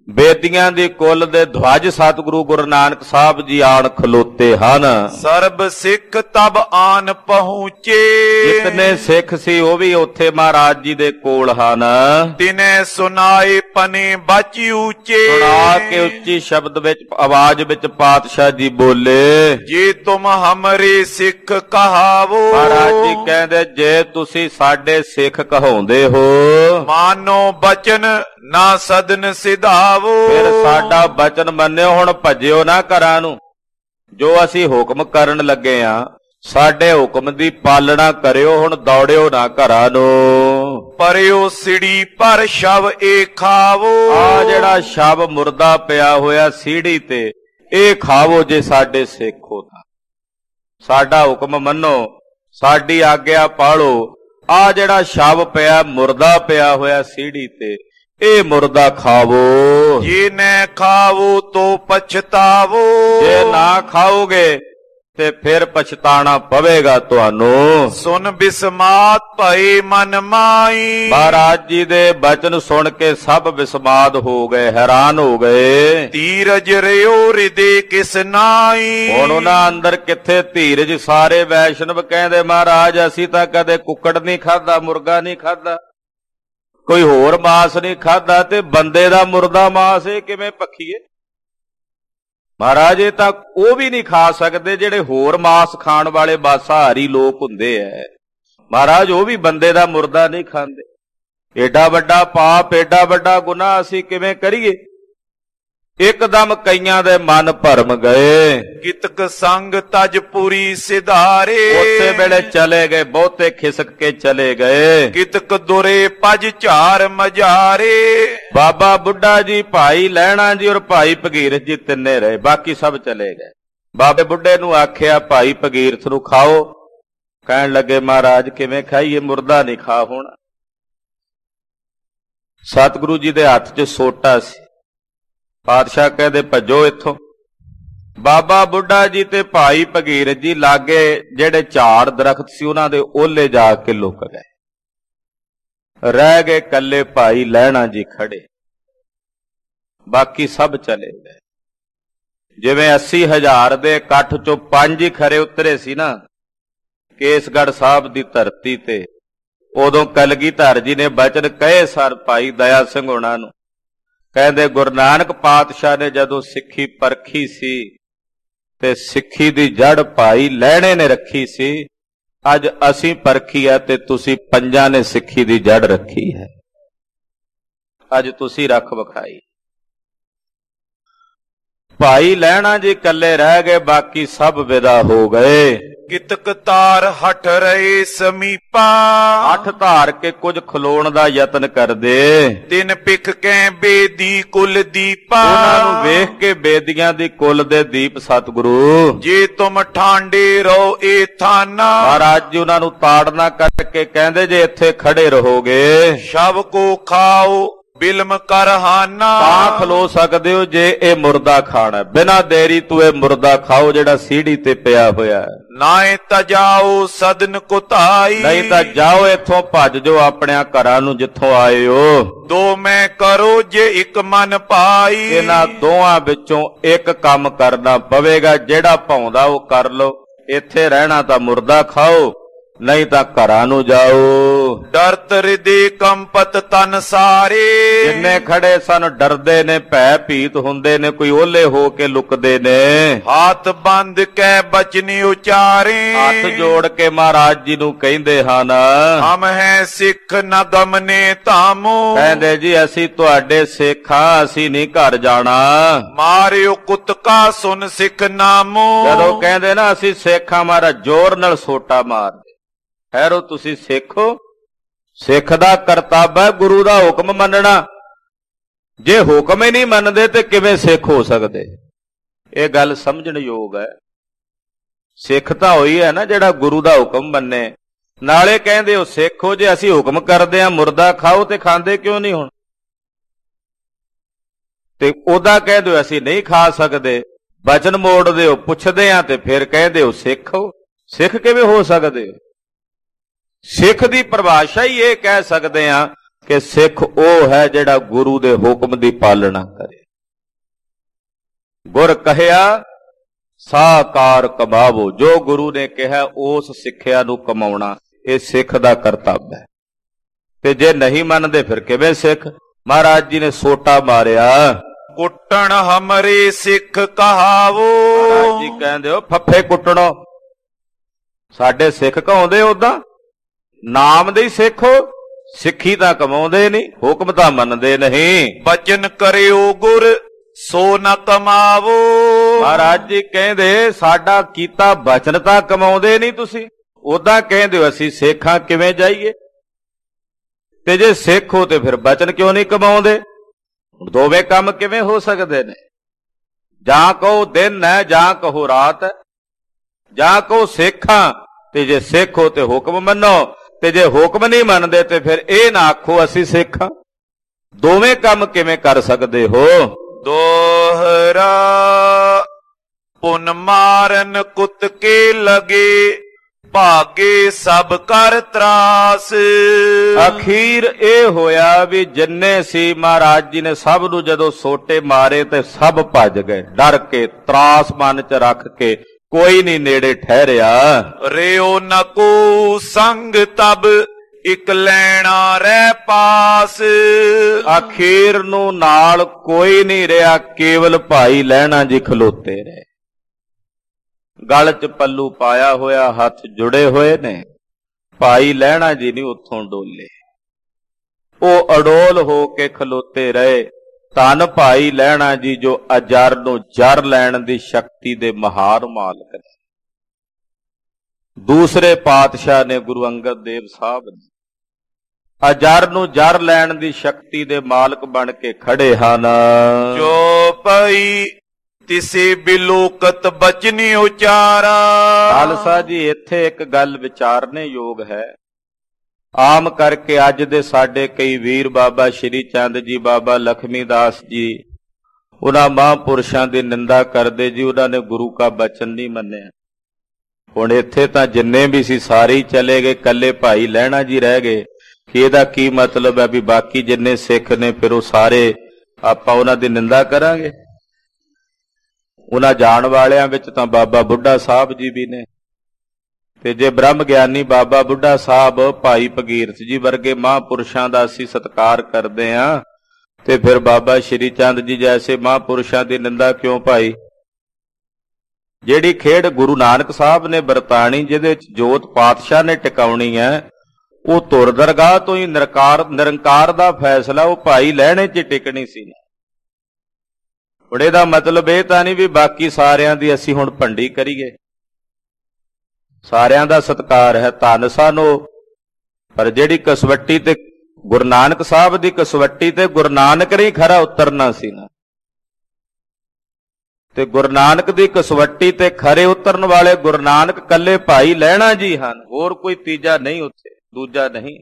ਬੇਦੀਆਂ ਦੀ ਕੁੱਲ ਦੇ ਧਵਜ ਸਤਿਗੁਰੂ ਗੁਰੂ ਨਾਨਕ ਸਾਹਿਬ ਜੀ ਆਣ ਖਲੋਤੇ ਹਨ। ਸਰਬ ਸਿੱਖ ਤਬ ਆਨ ਪਹੁੰਚੇ। ਜਿਤਨੇ ਸਿੱਖ ਸੀ ਉਹ ਵੀ ਉੱਥੇ ਮਹਾਰਾਜ ਜੀ ਦੇ ਕੋਲ ਹਨ। ਤਿਨੇ ਸੁਨਾਏ ਪਨੇ ਬਚ ਉੱਚੇ। ਸੁਣਾ ਕੇ ਉੱਚੀ ਸ਼ਬਦ ਵਿੱਚ ਆਵਾਜ਼ ਵਿੱਚ ਪਾਤਸ਼ਾਹ ਜੀ ਬੋਲੇ, ਜੇ ਤੁਮ ਹਮਰੇ ਸਿੱਖ ਕਹਾਵੋ। ਮਹਾਰਾਜ ਜੀ ਕਹਿੰਦੇ ਜੇ ਤੁਸੀਂ ਸਾਡੇ ਸਿੱਖ ਕਹਾਉਂਦੇ ਹੋ, ਮਾਨੋ ਬਚਨ ਨਾ ਸਦਨ ਸਿਧਾਵੋ। ਫਿਰ ਸਾਡਾ ਬਚਨ ਮੰਨਿਓ, ਹੁਣ ਭੱਜਿਓ ਨਾ ਘਰਾਂ ਨੂੰ। ਜੋ ਅਸੀਂ ਹੁਕਮ ਕਰਨ ਲੱਗੇ ਆ ਸਾਡੇ ਹੁਕਮ ਦੀ ਪਾਲਣਾ ਕਰਿਓ, ਹੁਣ ਦੌੜਿਓ ਨਾ ਘਰਾਂ ਨੂੰ। ਪਰਿਓ ਸਿੜੀ ਪਰ ਸ਼ਵ ਏ ਖਾਵੋ। ਆ ਜਿਹੜਾ ਸ਼ਵ ਮੁਰਦਾ ਪਿਆ ਹੋਇਆ ਸੀੜੀ ਤੇ, ਇਹ ਖਾਵੋ ਜੇ ਸਾਡੇ ਸਿੱਖ ਹੋ ਤਾਂ। ਸਾਡਾ ਹੁਕਮ ਮੰਨੋ, ਸਾਡੀ ਆਗਿਆ ਪਾਲੋ। ਆ ਜਿਹੜਾ ਸ਼ਵ ਪਿਆ ਮੁਰਦਾ ਪਿਆ ਹੋਇਆ ਸੀੜੀ ਤੇ, ਇਹ ਮੁਰਦਾ ਖਾਵੋ। ਜੇ ਨੈ ਖਾਵੋ ਤੋ ਪਛਤਾਵੋ। ਜੇ ਨਾ ਖਾਓਗੇ ਤੇ ਫਿਰ ਪਛਤਾਣਾ ਪਵੇਗਾ ਤੁਹਾਨੂੰ। ਸੁਨ ਬਿਸਮਾਤ ਭਏ ਮਨ ਮਾਈ। ਮਹਾਰਾਜ ਜੀ ਦੇ ਬਚਨ ਸੁਣ ਕੇ ਸਭ ਵਿਸਮਾਦ ਹੋ ਗਏ, ਹੈਰਾਨ ਹੋ ਗਏ। ਧੀਰਜ ਰਿਓ ਹਿਰਦੇ ਕਿਸ ਨਾਈ। ਹੁਣ ਉਹਨਾਂ ਅੰਦਰ ਕਿੱਥੇ ਧੀਰਜ। ਸਾਰੇ ਵੈਸ਼ਨਵ ਕਹਿੰਦੇ ਮਹਾਰਾਜ ਅਸੀਂ ਤਾਂ ਕਦੇ ਕੁੱਕੜ ਨਹੀਂ ਖਾਧਾ, ਮੁਰਗਾ ਨਹੀਂ ਖਾਧਾ, ਕੋਈ ਹੋਰ ਮਾਸ ਨਹੀਂ ਖਾਧਾ, ਤੇ ਬੰਦੇ ਦਾ ਮੁਰਦਾ ਮਾਸ ਇਹ ਕਿਵੇਂ ਭਖੀਏ। ਮਹਾਰਾਜ ਇਹ ਤਾਂ ਉਹ ਵੀ ਨਹੀਂ ਖਾ ਸਕਦੇ ਜਿਹੜੇ ਹੋਰ ਮਾਸ ਖਾਣ ਵਾਲੇ ਮਾਸਾਹਾਰੀ ਲੋਕ ਹੁੰਦੇ ਐ। ਮਹਾਰਾਜ ਉਹ ਵੀ ਬੰਦੇ ਦਾ ਮੁਰਦਾ ਨਹੀਂ ਖਾਂਦੇ। ਏਡਾ ਵੱਡਾ ਪਾਪ, ਏਡਾ ਵੱਡਾ ਗੁਨਾਹ ਅਸੀਂ ਕਿਵੇਂ ਕਰੀਏ। ਇੱਕਦਮ ਕਈਆਂ ਦੇ ਮਨ ਭਰਮ ਗਏ। ਕਿਤਕ ਸੰਗ ਤਜ ਪੂਰੀ ਸਿਧਾਰੇ। ਉਸੇ ਵੇਲੇ ਚਲੇ ਗਏ, ਬਹੁਤੇ ਖਿਸਕ ਕੇ ਚਲੇ ਗਏ। ਕਿਤਕ ਦੁਰੇ ਪਜ ਝਾਰ ਮਜਾਰੇ। ਬਾਬਾ ਬੁੱਢਾ ਜੀ, ਭਾਈ ਲਹਿਣਾ ਜੀ ਔਰ ਭਾਈ ਭਗੀਰਥ ਜੀ ਤਿੰਨੇ ਰਹੇ, ਬਾਕੀ ਸਭ ਚਲੇ ਗਏ। ਬਾਬੇ ਬੁੱਢੇ ਨੂੰ ਆਖਿਆ ਭਾਈ ਭਗੀਰਥ ਨੂੰ ਖਾਓ। ਕਹਿਣ ਲੱਗੇ ਮਹਾਰਾਜ ਕਿਵੇਂ ਖਾਈਏ, ਮੁਰਦਾ ਨਹੀਂ ਖਾ ਹੋਣਾ। ਸਤਿਗੁਰੂ ਜੀ ਦੇ ਹੱਥ 'ਚ ਸੋਟਾ ਸੀ। ਪਾਤਸ਼ਾਹ ਕਹਿੰਦੇ ਭੱਜੋ ਇੱਥੋਂ। ਬਾਬਾ ਬੁੱਢਾ ਜੀ ਤੇ ਭਾਈ ਭਗੀਰਥ ਜੀ ਲਾਗੇ ਜਿਹੜੇ ਝਾੜ ਦਰਖਤ ਸੀ ਉਹਨਾਂ ਦੇ ਓਲੇ ਜਾ ਕੇ ਲੁਕ ਗਏ। ਰਹਿ ਗਏ ਕੱਲੇ ਭਾਈ ਲਹਿਣਾ ਜੀ ਖੜੇ, ਬਾਕੀ ਸਭ ਚਲੇ ਗਏ। ਜਿਵੇਂ 80,000 ਦੇ ਇਕੱਠ ਚੋਂ 5 ਹੀ ਖਰੇ ਉਤਰੇ ਸੀ ਨਾ ਕੇਸਗੜ੍ਹ ਸਾਹਿਬ ਦੀ ਧਰਤੀ ਤੇ, ਉਦੋਂ ਕਲਗੀਧਰ ਜੀ ਨੇ ਬਚਨ ਕਹੇ ਸਰ ਭਾਈ ਦਇਆ ਸਿੰਘ ਹੋਣਾ ਨੂੰ। ਕਹਿੰਦੇ ਗੁਰੂ ਨਾਨਕ ਪਾਤਸ਼ਾਹ ਨੇ ਜਦੋਂ ਸਿੱਖੀ ਪਰਖੀ ਸੀ ਤੇ ਸਿੱਖੀ ਦੀ ਜੜ ਭਾਈ ਲਹਿਣੇ ਨੇ ਰੱਖੀ ਸੀ। ਅੱਜ ਅਸੀਂ ਪਰਖੀ ਹੈ ਤੇ ਤੁਸੀਂ ਪੰਜਾਂ ਨੇ ਸਿੱਖੀ ਦੀ ਜੜ ਰੱਖੀ ਹੈ। ਅੱਜ ਤੁਸੀਂ ਰੱਖ ਵਿਖਾਈ। ਭਾਈ ਲਹਿਣਾ ਜੀ ਇਕੱਲੇ ਰਹਿ ਗਏ, ਬਾਕੀ ਸਭ ਵਿਦਾ ਹੋ ਗਏ। ਕਿਤਕ ਤਾਰ ਹਟ ਰਹੇ ਸਮੀਪਾ। ਅੱਠ ਧਾਰ ਕੇ ਕੁਝ ਖਲੋਣ ਦਾ ਯਤਨ ਕਰਦੇ। ਤਿੰਨ ਪਿਖ ਕੈ ਬੇਦੀ ਕੁਲ ਦੀਪਾ। ਉਹਨਾਂ ਨੂੰ ਵੇਖ ਕੇ ਬੇਦੀਆਂ ਦੀ ਕੁਲ ਦੇ ਦੀਪ ਸਤਿਗੁਰੂ। ਜੇ ਤੁਮ ਠਾਂਡੇ ਰਹੋ ਇਹ ਥਾਨਾ। ਮਹਾਰਾਜ ਜੀ ਉਹਨਾਂ ਨੂੰ ਤਾੜਨਾ ਕਰਕੇ ਕਹਿੰਦੇ ਜੇ ਇੱਥੇ ਖੜੇ ਰਹੋਗੇ ਸ਼ਵ ਕੋ ਖਾਓ ਬਿਲਮ ਕਰਹਾਨਾ। ਤਾਂ ਖਲੋ ਸਕਦੇ ਹੋ ਜੇ ਇਹ ਮੁਰਦਾ ਖਾਣਾ। ਬਿਨਾਂ ਦੇਰੀ ਤੂੰ ਇਹ ਮੁਰਦਾ ਖਾਓ ਜਿਹੜਾ ਸੀੜੀ ਤੇ ਪਿਆ ਹੋਇਆ ਹੈ। ਨਾਏ ਤਜਾਓ ਸਦਨ ਕੁਤਾਈ। ਨਹੀਂ ਤਾਂ ਜਾਓ ਇੱਥੋਂ, ਭੱਜ ਜਾਓ ਆਪਣਿਆਂ ਘਰਾਂ ਨੂੰ ਜਿੱਥੋਂ ਆਏ ਹੋ। ਦੋ ਮੈਂ ਕਰੋ ਜੇ ਇੱਕ ਮਨ ਪਾਈ। ਇਹਨਾਂ ਦੋਹਾਂ ਵਿੱਚੋਂ ਇੱਕ ਕੰਮ ਕਰਨਾ ਪਵੇਗਾ, ਜਿਹੜਾ ਭਾਉਂਦਾ ਉਹ ਕਰ ਲਓ। ਇੱਥੇ ਰਹਿਣਾ ਤਾਂ ਮੁਰਦਾ ਖਾਓ, ਨਹੀਂ ਤਾਂ ਘਰਾਂ ਨੂੰ ਜਾਓ। ਡਰਤ ਹਿਰਦੇ ਕੰਪਤ ਤਨ ਸਾਰੇ। ਜਿੰਨੇ ਖੜੇ ਸਨ ਡਰਦੇ ਨੇ, ਭੈ ਭੀਤ ਹੁੰਦੇ ਨੇ, ਕੋਈ ਓਲੇ ਹੋ ਕੇ ਲੁਕਦੇ ਨੇ। ਹੱਥ ਬੰਦ ਕੇ ਬਚਨੀ ਉਚਾਰੇ। ਹੱਥ ਜੋੜ ਕੇ ਮਹਾਰਾਜ ਜੀ ਨੂੰ ਕਹਿੰਦੇ ਹਨ ਹਮ ਹੈ ਸਿੱਖ ਨ ਗਮਨੇ ਧਾਮੋ। ਕਹਿੰਦੇ ਜੀ ਅਸੀਂ ਤੁਹਾਡੇ ਸਿੱਖ ਹਾਂ, ਅਸੀਂ ਨਹੀਂ ਘਰ ਜਾਣਾ। ਮਾਰਿਓ ਕੁੱਤਕਾ ਸੁਨ ਸਿੱਖ ਨਾਮੋ। ਜਦੋਂ ਕਹਿੰਦੇ ਨਾ ਅਸੀਂ ਸਿੱਖ ਹਾਂ, ਮਾਰਾ ਜ਼ੋਰ ਨਾਲ ਸੋਟਾ ਮਾਰਦੇ। ਠਹਿਰੋ, ਤੁਸੀਂ ਸਿੱਖ ਹੋ। ਸਿੱਖ ਦਾ ਕਰਤੱਵ ਹੈ ਗੁਰੂ ਦਾ ਹੁਕਮ ਮੰਨਣਾ। ਜੇ ਹੁਕਮ ਹੀ ਨਹੀਂ ਮੰਨਦੇ ਤੇ ਕਿਵੇਂ ਸਿੱਖ ਹੋ ਸਕਦੇ। ਇਹ ਗੱਲ ਸਮਝਣ ਯੋਗ ਹੈ। ਸਿੱਖ ਤਾਂ ਹੋਈ ਹੈ ਨਾ ਜਿਹੜਾ ਗੁਰੂ ਦਾ ਹੁਕਮ ਮੰਨੇ। ਨਾਲੇ ਕਹਿੰਦੇ ਹੋ ਸਿੱਖ ਹੋ, ਜੇ ਅਸੀਂ ਹੁਕਮ ਕਰਦੇ ਆ ਮੁਰਦਾ ਖਾਓ ਤੇ ਖਾਂਦੇ ਕਿਉਂ ਨਹੀਂ ਹੁਣ। ਤੇ ਉਹਦਾ ਕਹਿੰਦੇ ਹੋ ਅਸੀਂ ਨਹੀਂ ਖਾ ਸਕਦੇ, ਬਚਨ ਮੋੜਦੇ ਹੋ, ਪੁੱਛਦੇ ਆ ਤੇ ਫਿਰ ਕਹਿੰਦੇ ਹੋ ਸਿੱਖ ਹੋ। ਸਿੱਖ ਕਿਵੇਂ ਹੋ ਸਕਦੇ ਹੋ। ਸਿੱਖ ਦੀ ਪਰਿਭਾਸ਼ਾ ਹੀ ਇਹ ਕਹਿ ਸਕਦੇ ਆ ਕਿ ਸਿੱਖ ਉਹ ਹੈ ਜਿਹੜਾ ਗੁਰੂ ਦੇ ਹੁਕਮ ਦੀ ਪਾਲਣਾ ਕਰੇ। ਗੁਰ ਕਹਿਆ ਸਾਕਾਰ ਕਮਾਵੋ, ਜੋ ਗੁਰੂ ਨੇ ਕਿਹਾ ਉਸ ਸਿੱਖਿਆ ਨੂੰ ਕਮਾਉਣਾ ਇਹ ਸਿੱਖ ਦਾ ਕਰਤੱਵ ਹੈ। ਤੇ ਜੇ ਨਹੀਂ ਮੰਨਦੇ ਫਿਰ ਕਿਵੇਂ ਸਿੱਖ? ਮਹਾਰਾਜ ਜੀ ਨੇ ਸੋਟਾ ਮਾਰਿਆ, ਕੁੱਟਣ ਹਮਰੇ ਸਿੱਖ ਕਹਾਵੋ। ਮਹਾਰਾਜ ਜੀ ਕਹਿੰਦੇ ਹੋ ਫੱਫੇ ਕੁੱਟਣੋ, ਸਾਡੇ ਸਿੱਖ ਕਹਾਉਂਦੇ ਉਦਾਂ ਨਾਮ ਦੇ ਹੀ ਸਿੱਖ ਹੋ, ਸਿੱਖੀ ਤਾਂ ਕਮਾਉਂਦੇ ਨਹੀਂ, ਹੁਕਮ ਤਾਂ ਮੰਨਦੇ ਨਹੀਂ। ਬਚਨ ਕਰਿਓ ਗੁਰ ਸੋ ਨ ਕਮਾਵੋ। ਮਹਾਰਾਜ ਜੀ ਕਹਿੰਦੇ ਸਾਡਾ ਕੀਤਾ ਬਚਨ ਤਾਂ ਕਮਾਉਂਦੇ ਨਹੀਂ ਤੁਸੀਂ, ਉਦਾਂ ਕਹਿੰਦੇ ਹੋ ਅਸੀਂ ਸਿੱਖਾਂ, ਕਿਵੇਂ ਜਾਈਏ? ਤੇ ਜੇ ਸਿੱਖ ਹੋ ਤੇ ਫਿਰ ਬਚਨ ਕਿਉਂ ਨਹੀਂ ਕਮਾਉਂਦੇ? ਦੋਵੇਂ ਕੰਮ ਕਿਵੇਂ ਹੋ ਸਕਦੇ ਨੇ? ਜਾਂ ਕਹੋ ਦਿਨ ਹੈ ਜਾਂ ਕਹੋ ਰਾਤ ਹੈ, ਜਾਂ ਕਹੋ ਸਿੱਖਾਂ, ਤੇ ਜੇ ਸਿੱਖ ਹੋ ਤੇ ਹੁਕਮ ਮੰਨੋ, ਤੇ ਜੇ ਹੁਕਮ ਨਹੀਂ ਮੰਨਦੇ ਤੇ ਫਿਰ ਇਹ ਨਾ ਆਖੋ ਅਸੀਂ ਸਿੱਖਾਂ। ਦੋਵੇਂ ਕੰਮ ਕਿਵੇਂ ਕਰ ਸਕਦੇ ਹੋ? ਦੋਹਰਾ ਪੁਨ ਮਾਰਨ ਕੁੱਤ ਕੇ ਲਗੇ, ਭਾਗੇ ਸਭ ਕਰ ਤਰਾਸ। ਅਖੀਰ ਇਹ ਹੋਇਆ ਵੀ ਜਿੰਨੇ ਸੀ ਮਹਾਰਾਜ ਜੀ ਨੇ ਸਭ ਨੂੰ ਜਦੋਂ ਸੋਟੇ ਮਾਰੇ ਤੇ ਸਭ ਭੱਜ ਗਏ ਡਰ ਕੇ, ਤਰਾਸ ਮਨ ਚ ਰੱਖ ਕੇ, ਕੋਈ ਨਹੀਂ ਨੇੜੇ ਠਹਿਰਿਆ। ਰਿਓ ਨ ਕੋ ਸੰਗ ਤਬ ਇਕ ਲੈਣਾ ਰਹਿ ਪਾਸ। ਅਖੀਰ ਨੂੰ ਨਾਲ ਕੋਈ ਨਹੀਂ ਰਿਹਾ, ਕੇਵਲ ਭਾਈ ਲਹਿਣਾ ਜੀ ਖਲੋਤੇ ਰਹੇ। ਗਲ ਚ ਪੱਲੂ ਪਾਇਆ ਹੋਇਆ, ਹੱਥ ਜੁੜੇ ਹੋਏ ਨੇ, ਭਾਈ ਲਹਿਣਾ ਜੀ ਨਹੀਂ ਉੱਥੋਂ ਡੋਲੇ, ਉਹ ਅਡੋਲ ਹੋ ਕੇ ਖਲੋਤੇ ਰਹੇ। ਧੰਨ ਭਾਈ ਲਹਿਣਾ ਜੀ ਜੋ ਅਜਰ ਨੂੰ ਜਰ ਲੈਣ ਦੀ ਸ਼ਕਤੀ ਦੇ ਮਹਾਨ ਮਾਲਕ ਨੇ। ਦੂਸਰੇ ਪਾਤਸ਼ਾਹ ਨੇ ਗੁਰੂ ਅੰਗਦ ਦੇਵ ਸਾਹਿਬ ਨੇ ਅਜਰ ਨੂੰ ਜਰ ਲੈਣ ਦੀ ਸ਼ਕਤੀ ਦੇ ਮਾਲਕ ਬਣ ਕੇ ਖੜੇ ਹਨ। ਜੋ ਪਈ ਤਿਸੇ ਬਿਲੋਕਤ ਬਚਨੀ ਉਚਾਰਾ। ਖਾਲਸਾ ਜੀ ਇੱਥੇ ਇੱਕ ਗੱਲ ਵਿਚਾਰਨੇ ਯੋਗ ਹੈ। ਆਮ ਕਰਕੇ ਅੱਜ ਦੇ ਸਾਡੇ ਕਈ ਵੀਰ ਬਾਬਾ ਸ਼੍ਰੀ ਚੰਦ ਜੀ, ਬਾਬਾ ਲਖਮੀ ਦਾਸ ਜੀ, ਉਹਨਾਂ ਮਹਾਂਪੁਰਸ਼ਾਂ ਦੀ ਨਿੰਦਾ ਕਰਦੇ ਜੀ, ਉਹਨਾਂ ਨੇ ਗੁਰੂ ਕਾ ਬਚਨ ਨਹੀਂ ਮੰਨਿਆ। ਹੁਣ ਇੱਥੇ ਤਾਂ ਜਿੰਨੇ ਵੀ ਸੀ ਸਾਰੇ ਹੀ ਚਲੇ ਗਏ, ਕੱਲੇ ਭਾਈ ਲਹਿਣਾ ਜੀ ਰਹਿ ਗਏ। ਕਿ ਇਹਦਾ ਕੀ ਮਤਲਬ ਹੈ ਵੀ ਬਾਕੀ ਜਿੰਨੇ ਸਿੱਖ ਨੇ ਫਿਰ ਉਹ ਸਾਰੇ ਆਪਾਂ ਉਹਨਾਂ ਦੀ ਨਿੰਦਾ ਕਰਾਂਗੇ? ਉਹਨਾਂ ਜਾਣ ਵਾਲਿਆਂ ਵਿੱਚ ਤਾਂ ਬਾਬਾ ਬੁੱਢਾ ਸਾਹਿਬ ਜੀ ਵੀ ਨੇ, ਤੇ ਜੇ ਬ੍ਰਹਮ ਗਿਆਨੀ ਬਾਬਾ ਬੁੱਢਾ ਸਾਹਿਬ, ਭਾਈ ਭਗੀਰਥ ਜੀ ਵਰਗੇ ਮਹਾਂਪੁਰਸ਼ਾਂ ਦਾ ਅਸੀਂ ਸਤਿਕਾਰ ਕਰਦੇ ਹਾਂ, ਤੇ ਫਿਰ ਬਾਬਾ ਸ਼੍ਰੀ ਚੰਦ ਜੀ ਜੈਸੇ ਮਹਾਂਪੁਰਸ਼ਾਂ ਦੀ ਨਿੰਦਾ ਕਿਉਂ ਭਾਈ? ਜਿਹੜੀ ਖੇਡ ਗੁਰੂ ਨਾਨਕ ਸਾਹਿਬ ਨੇ ਵਰਤਾਣੀ, ਜਿਹਦੇ ਵਿੱਚ ਜੋਤ ਪਾਤਸ਼ਾਹ ਨੇ ਟਿਕਾਉਣੀ ਹੈ, ਉਹ ਧੁਰ ਦਰਗਾਹ ਤੋਂ ਹੀ ਨਿਰੰਕਾਰ ਦਾ ਫੈਸਲਾ ਉਹ ਭਾਈ ਲਹਿਣੇ 'ਚ ਟਿਕਣੀ ਸੀ। ਹੁਣ ਇਹਦਾ ਮਤਲਬ ਇਹ ਤਾਂ ਨਹੀਂ ਵੀ ਬਾਕੀ ਸਾਰਿਆਂ ਦੀ ਅਸੀਂ ਹੁਣ ਭੰਡੀ ਕਰੀਏ। ਸਾਰਿਆਂ ਦਾ ਸਤਿਕਾਰ ਹੈ, ਧੰਨ ਸਾਨੂੰ, ਪਰ ਜਿਹੜੀ ਕਸਵੱਟੀ ਤੇ ਗੁਰੂ ਨਾਨਕ ਸਾਹਿਬ ਦੀ ਕਸਵੱਟੀ ਤੇ ਗੁਰੂ ਨਾਨਕ ਨੇ ਖਰਾ ਉਤਰਨਾ ਸੀ ਨਾ, ਤੇ ਗੁਰੂ ਨਾਨਕ ਦੀ ਕਸਵੱਟੀ ਤੇ ਖਰੇ ਉਤਰਨ ਵਾਲੇ ਗੁਰੂ ਨਾਨਕ ਕੱਲੇ ਭਾਈ ਲਹਿਣਾ ਜੀ ਹਨ, ਹੋਰ ਕੋਈ ਤੀਜਾ ਨਹੀਂ, ਉੱਥੇ ਦੂਜਾ ਨਹੀਂ।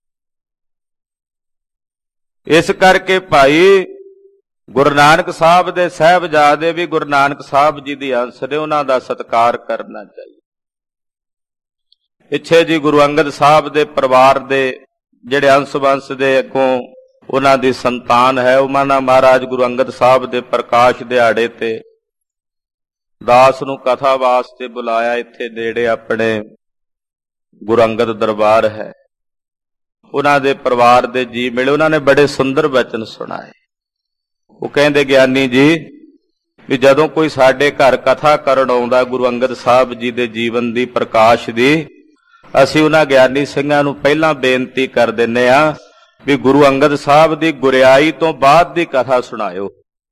ਇਸ ਕਰਕੇ ਭਾਈ ਗੁਰੂ ਨਾਨਕ ਸਾਹਿਬ ਦੇ ਸਾਹਿਬਜ਼ਾਦੇ ਵੀ ਗੁਰੂ ਨਾਨਕ ਸਾਹਿਬ ਜੀ ਦੀ ਅੰਸ਼ ਨੇ, ਉਹਨਾਂ ਦਾ ਸਤਿਕਾਰ ਕਰਨਾ ਚਾਹੀਦਾ। ਪਿੱਛੇ ਜੀ ਗੁਰੂ ਅੰਗਦ ਸਾਹਿਬ ਦੇ ਪਰਿਵਾਰ ਦੇ ਜਿਹੜੇ ਅੰਸ਼ ਵੰਸ਼ ਦੇ ਅੱਗੋਂ ਉਹਨਾਂ ਦੀ ਸੰਤਾਨ ਹੈ, ਉਹਨਾਂ ਨਾਲ ਮਹਾਰਾਜ ਗੁਰੂ ਅੰਗਦ ਸਾਹਿਬ ਦੇ ਪ੍ਰਕਾਸ਼ ਦਿਹਾੜੇ ਤੇ ਦਾਸ ਨੂੰ ਕਥਾ ਵਾਸਤੇ ਬੁਲਾਇਆ। ਇੱਥੇ ਨੇੜੇ ਆਪਣੇ ਗੁਰੂ ਅੰਗਦ ਦਰਬਾਰ ਹੈ, ਉਹਨਾਂ ਦੇ ਪਰਿਵਾਰ ਦੇ ਜੀ ਮਿਲੇ, ਉਹਨਾਂ ਨੇ ਬੜੇ ਸੁੰਦਰ ਬਚਨ ਸੁਣਾਏ। ਉਹ ਕਹਿੰਦੇ ਗਿਆਨੀ ਜੀ ਵੀ ਜਦੋਂ ਕੋਈ ਸਾਡੇ ਘਰ ਕਥਾ ਕਰਨ ਆਉਂਦਾ ਗੁਰੂ ਅੰਗਦ ਸਾਹਿਬ ਜੀ ਦੇ ਜੀਵਨ ਦੀ, ਪ੍ਰਕਾਸ਼ ਦੀ, ਅਸੀਂ ਉਹਨਾਂ ਗਿਆਨੀ ਸਿੰਘਾਂ ਨੂੰ ਪਹਿਲਾਂ ਬੇਨਤੀ ਕਰ ਦਿੰਦੇ ਆ ਵੀ ਗੁਰੂ ਅੰਗਦ ਸਾਹਿਬ ਦੀ ਗੁਰਿਆਈ ਤੋਂ ਬਾਅਦ ਦੀ ਕਥਾ ਸੁਣਾਇਓ,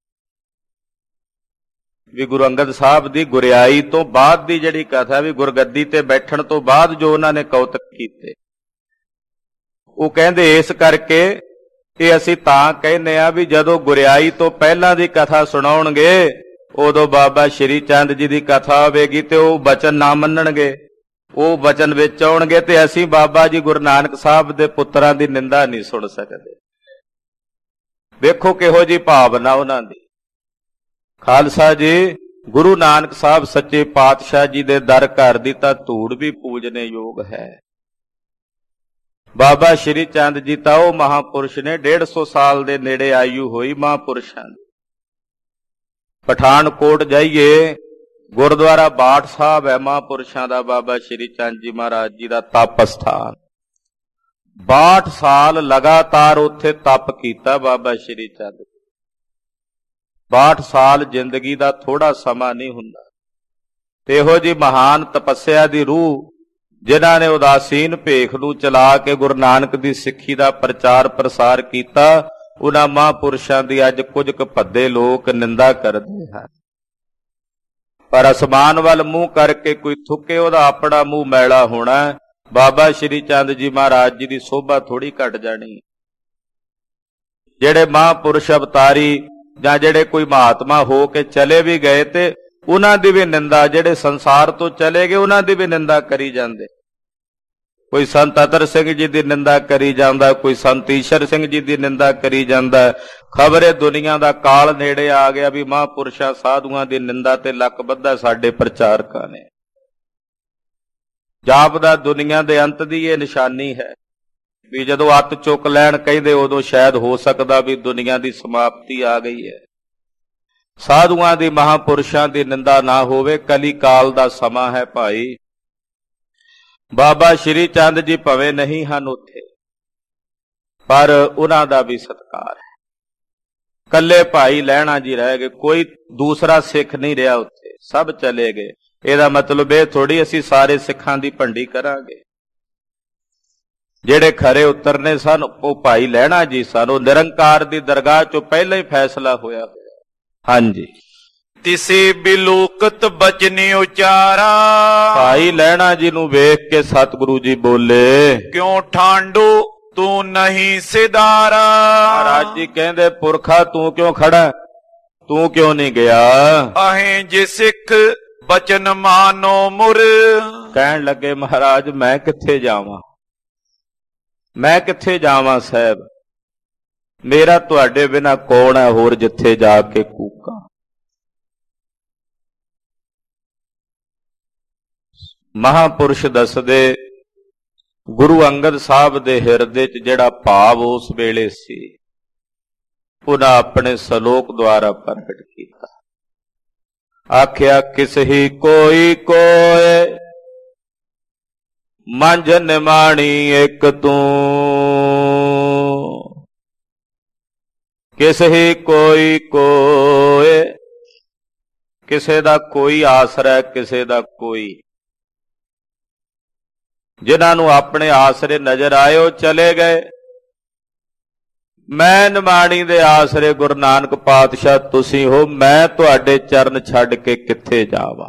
ਵੀ ਗੁਰੂ ਅੰਗਦ ਸਾਹਿਬ ਦੀ ਗੁਰਿਆਈ ਤੋਂ ਬਾਅਦ ਦੀ ਜਿਹੜੀ ਕਥਾ, ਵੀ ਗੁਰਗੱਦੀ ਤੇ ਬੈਠਣ ਤੋਂ ਬਾਅਦ ਜੋ ਉਹਨਾਂ ਨੇ ਕੌਤਕ ਕੀਤੇ। ਉਹ ਕਹਿੰਦੇ ਇਸ ਕਰਕੇ ਇਹ ਅਸੀਂ ਤਾਂ ਕਹਿੰਦੇ ਆ ਵੀ ਜਦੋਂ ਗੁਰਿਆਈ ਤੋਂ ਪਹਿਲਾਂ ਦੀ ਕਥਾ ਸੁਣਾਉਣਗੇ, ਉਦੋਂ ਬਾਬਾ ਸ਼੍ਰੀ ਚੰਦ ਜੀ ਦੀ ਕਥਾ ਹੋਵੇਗੀ ਤੇ ਉਹ ਬਚਨ ਨਾ ਮੰਨਣਗੇ, ਉਹ ਵਚਨ ਵਿੱਚ ਆਉਣਗੇ, ਤੇ ਅਸੀਂ ਬਾਬਾ ਜੀ ਗੁਰੂ ਨਾਨਕ ਸਾਹਿਬ ਦੇ ਪੁੱਤਰਾਂ ਦੀ ਨਿੰਦਾ ਨਹੀਂ ਸੁਣ ਸਕਦੇ। ਵੇਖੋ ਕਿਹੋ ਜੀ ਭਾਵਨਾ ਉਹਨਾਂ ਦੀ। ਖਾਲਸਾ ਜੀ, ਗੁਰੂ ਨਾਨਕ ਸਾਹਿਬ ਸੱਚੇ ਪਾਤਸ਼ਾਹ ਜੀ ਦੇ ਦਰ ਘਰ ਦੀ ਤਾਂ ਧੂੜ ਵੀ ਪੂਜਨੇ ਯੋਗ ਹੈ। ਬਾਬਾ ਸ਼੍ਰੀ ਚੰਦ ਜੀ ਤਾਂ ਉਹ ਮਹਾਂਪੁਰਸ਼ ਨੇ, 150 ਸਾਲ ਦੇ ਨੇੜੇ ਆਯੂ ਹੋਈ ਮਹਾਂਪੁਰਸ਼ਾਂ ਦੀ। ਪਠਾਨਕੋਟ ਜਾਈਏ, ਗੁਰਦੁਆਰਾ ਬਾਠ ਸਾਹਿਬ ਹੈ ਮਹਾਂਪੁਰਸ਼ਾਂ ਦਾ, ਬਾਬਾ ਸ਼੍ਰੀ ਚੰਦ ਜੀ ਮਹਾਰਾਜ ਜੀ ਦਾ ਤਪ ਅਸਥਾਨ। 62 ਸਾਲ ਲਗਾਤਾਰ ਉੱਥੇ ਤਪ ਕੀਤਾ ਬਾਬਾ ਸ਼੍ਰੀ ਚੰਦ। 62 ਸਾਲ ਜ਼ਿੰਦਗੀ ਦਾ ਥੋੜਾ ਸਮਾਂ ਨਹੀਂ ਹੁੰਦਾ। ਤੇ ਇਹੋ ਜੀ ਮਹਾਨ ਤਪੱਸਿਆ ਦੀ ਰੂਹ ਜਿਨ੍ਹਾਂ ਨੇ ਉਦਾਸੀਨ ਭੇਖ ਨੂੰ ਚਲਾ ਕੇ ਗੁਰੂ ਨਾਨਕ ਦੀ ਸਿੱਖੀ ਦਾ ਪ੍ਰਚਾਰ ਪ੍ਰਸਾਰ ਕੀਤਾ, ਉਹਨਾਂ ਮਹਾਂਪੁਰਸ਼ਾਂ ਦੀ ਅੱਜ ਕੁਝ ਕੁ ਭੱਦੇ ਲੋਕ ਨਿੰਦਾ ਕਰਦੇ ਹਨ। ਪਰ ਅਸਮਾਨ ਵੱਲ ਮੂੰਹ ਕਰਕੇ ਕੋਈ ਥੁੱਕੇ, ਉਹਦਾ ਆਪਣਾ ਮੂੰਹ ਮੈਲਾ ਹੋਣਾ। ਬਾਬਾ ਸ਼੍ਰੀ ਚੰਦ ਜੀ ਮਹਾਰਾਜ ਜੀ ਦੀ ਸੋਭਾ ਥੋੜੀ ਘਟ ਜਾਣੀ। ਜਿਹੜੇ ਮਹਾਂਪੁਰਸ਼ ਅਵਤਾਰੀ ਜਾਂ ਜਿਹੜੇ ਕੋਈ ਮਹਾਤਮਾ ਹੋ ਕੇ ਚਲੇ ਵੀ ਗਏ ਤੇ ਉਹਨਾਂ ਦੀ ਵੀ ਨਿੰਦਾ, ਜਿਹੜੇ ਸੰਸਾਰ ਤੋਂ ਚਲੇ ਗਏ ਉਹਨਾਂ ਦੀ ਵੀ ਨਿੰਦਾ ਕਰੀ ਜਾਂਦੇ। ਕੋਈ ਸੰਤ ਅਤਰ ਸਿੰਘ ਜੀ ਦੀ ਨਿੰਦਾ ਕਰੀ ਜਾਂਦਾ, ਕੋਈ ਸੰਤ ਈਸ਼ਰ ਸਿੰਘ ਜੀ ਦੀ ਨਿੰਦਾ ਕਰੀ ਜਾਂਦਾ। ਖਬਰੇ ਦੁਨੀਆ ਦਾ ਕਾਲ ਨੇੜੇ ਆ ਗਿਆ ਵੀ ਮਹਾਂਪੁਰਸ਼ਾਂ ਸਾਧੂਆਂ ਦੀ ਨਿੰਦਾ ਤੇ ਲੱਕ ਬੱਧਾ ਸਾਡੇ ਪ੍ਰਚਾਰਕਾਂ ਨੇ। ਜਾਪਦਾ ਦੁਨੀਆ ਦੇ ਅੰਤ ਦੀ ਇਹ ਨਿਸ਼ਾਨੀ ਹੈ ਵੀ ਜਦੋਂ ਅੱਤ ਚੁੱਕ ਲੈਣ ਕਹਿੰਦੇ, ਉਦੋਂ ਸ਼ਾਇਦ ਹੋ ਸਕਦਾ ਵੀ ਦੁਨੀਆ ਦੀ ਸਮਾਪਤੀ ਆ ਗਈ ਹੈ। ਸਾਧੂਆਂ ਦੀ, ਮਹਾਂਪੁਰਸ਼ਾਂ ਦੀ ਨਿੰਦਾ ਨਾ ਹੋਵੇ। ਕਲੀ ਕਾਲ ਦਾ ਸਮਾਂ ਹੈ ਭਾਈ। ਬਾਬਾ ਸ਼੍ਰੀ ਚੰਦ ਜੀ ਭਵੇਂ ਨਹੀਂ ਹਨ ਉੱਥੇ, ਪਰ ਉਹਨਾਂ ਦਾ ਵੀ ਸਤਿਕਾਰ ਹੈ। ਕੱਲੇ ਭਾਈ ਲਹਿਣਾ ਜੀ ਰਹਿ ਗਏ, ਕੋਈ ਦੂਸਰਾ ਸਿੱਖ ਨਹੀਂ ਰਿਹਾ ਉੱਥੇ, ਸਭ ਚਲੇ ਗਏ। ਇਹਦਾ ਮਤਲਬ ਇਹ ਥੋੜੀ ਅਸੀਂ ਸਾਰੇ ਸਿੱਖਾਂ ਦੀ ਭੰਡੀ ਕਰਾਂਗੇ। ਜਿਹੜੇ ਖਰੇ ਉਤਰਨੇ ਸਨ ਉਹ ਭਾਈ ਲਹਿਣਾ ਜੀ ਸਨ। ਉਹ ਨਿਰੰਕਾਰ ਦੀ ਦਰਗਾਹ ਚੋਂ ਪਹਿਲਾਂ ਹੀ ਫੈਸਲਾ ਹੋਇਆ। ਹਾਂਜੀ, ਤਿਸੇ ਬਿਲੋਕਤ ਬਚਨੇ ਉਚਾਰਾ। ਭਾਈ ਲਹਿਣਾ ਜੀ ਨੂੰ ਵੇਖ ਕੇ ਸਤਿਗੁਰੂ ਜੀ ਬੋਲੇ, ਕਿਉਂ ਠਾਂਡੋ ਤੂੰ ਨਹੀਂ ਸਿਦਾਰਾ। ਮਹਾਰਾਜ ਜੀ ਕਹਿੰਦੇ, ਪੁਰਖਾ ਤੂੰ ਕਿਉਂ ਖੜਾ, ਤੂੰ ਕਿਉਂ ਨਹੀਂ ਗਿਆ? ਅਹੇ ਜੇ ਸਿੱਖ ਬਚਨ ਮਾਨੋ ਮੁਰ। ਕਹਿਣ ਲੱਗੇ, ਮਹਾਰਾਜ ਮੈਂ ਕਿੱਥੇ ਜਾਵਾਂ, ਮੈਂ ਕਿੱਥੇ ਜਾਵਾਂ ਸਾਹਿਬ, ਮੇਰਾ ਤੁਹਾਡੇ ਬਿਨਾਂ ਕੌਣ ਹੈ ਹੋਰ ਜਿੱਥੇ ਜਾ ਕੇ ਕੂਕਾਂ। ਮਹਾਂਪੁਰਸ਼ ਦੱਸਦੇ, ਗੁਰੂ ਅੰਗਦ ਸਾਹਿਬ ਦੇ ਹਿਰਦੇ 'ਚ ਜਿਹੜਾ ਭਾਵ ਉਸ ਵੇਲੇ ਸੀ, ਉਹਨਾਂ ਆਪਣੇ ਸਲੋਕ ਦੁਆਰਾ ਪ੍ਰਗਟ ਕੀਤਾ। ਆਖਿਆ, ਕਿਸ ਹੀ ਕੋਈ ਕੋਏ ਮੰਝ ਨਿਮਾਣੀ ਇੱਕ ਤੂੰ। ਕਿਸ ਹੀ ਕੋਈ ਕੋਏ, ਕਿਸੇ ਦਾ ਕੋਈ ਆਸਰਾ, ਕਿਸੇ ਦਾ ਕੋਈ। ਜਿਨ੍ਹਾਂ ਨੂੰ ਆਪਣੇ ਆਸਰੇ ਨਜ਼ਰ ਆਏ ਉਹ ਚਲੇ ਗਏ। ਮੈਂ ਨਿਮਾਣੀ ਦੇ ਆਸਰੇ ਗੁਰੂ ਨਾਨਕ ਪਾਤਸ਼ਾਹ ਤੁਸੀਂ ਹੋ, ਮੈਂ ਤੁਹਾਡੇ ਚਰਨ ਛੱਡ ਕੇ ਕਿੱਥੇ ਜਾਵਾਂ।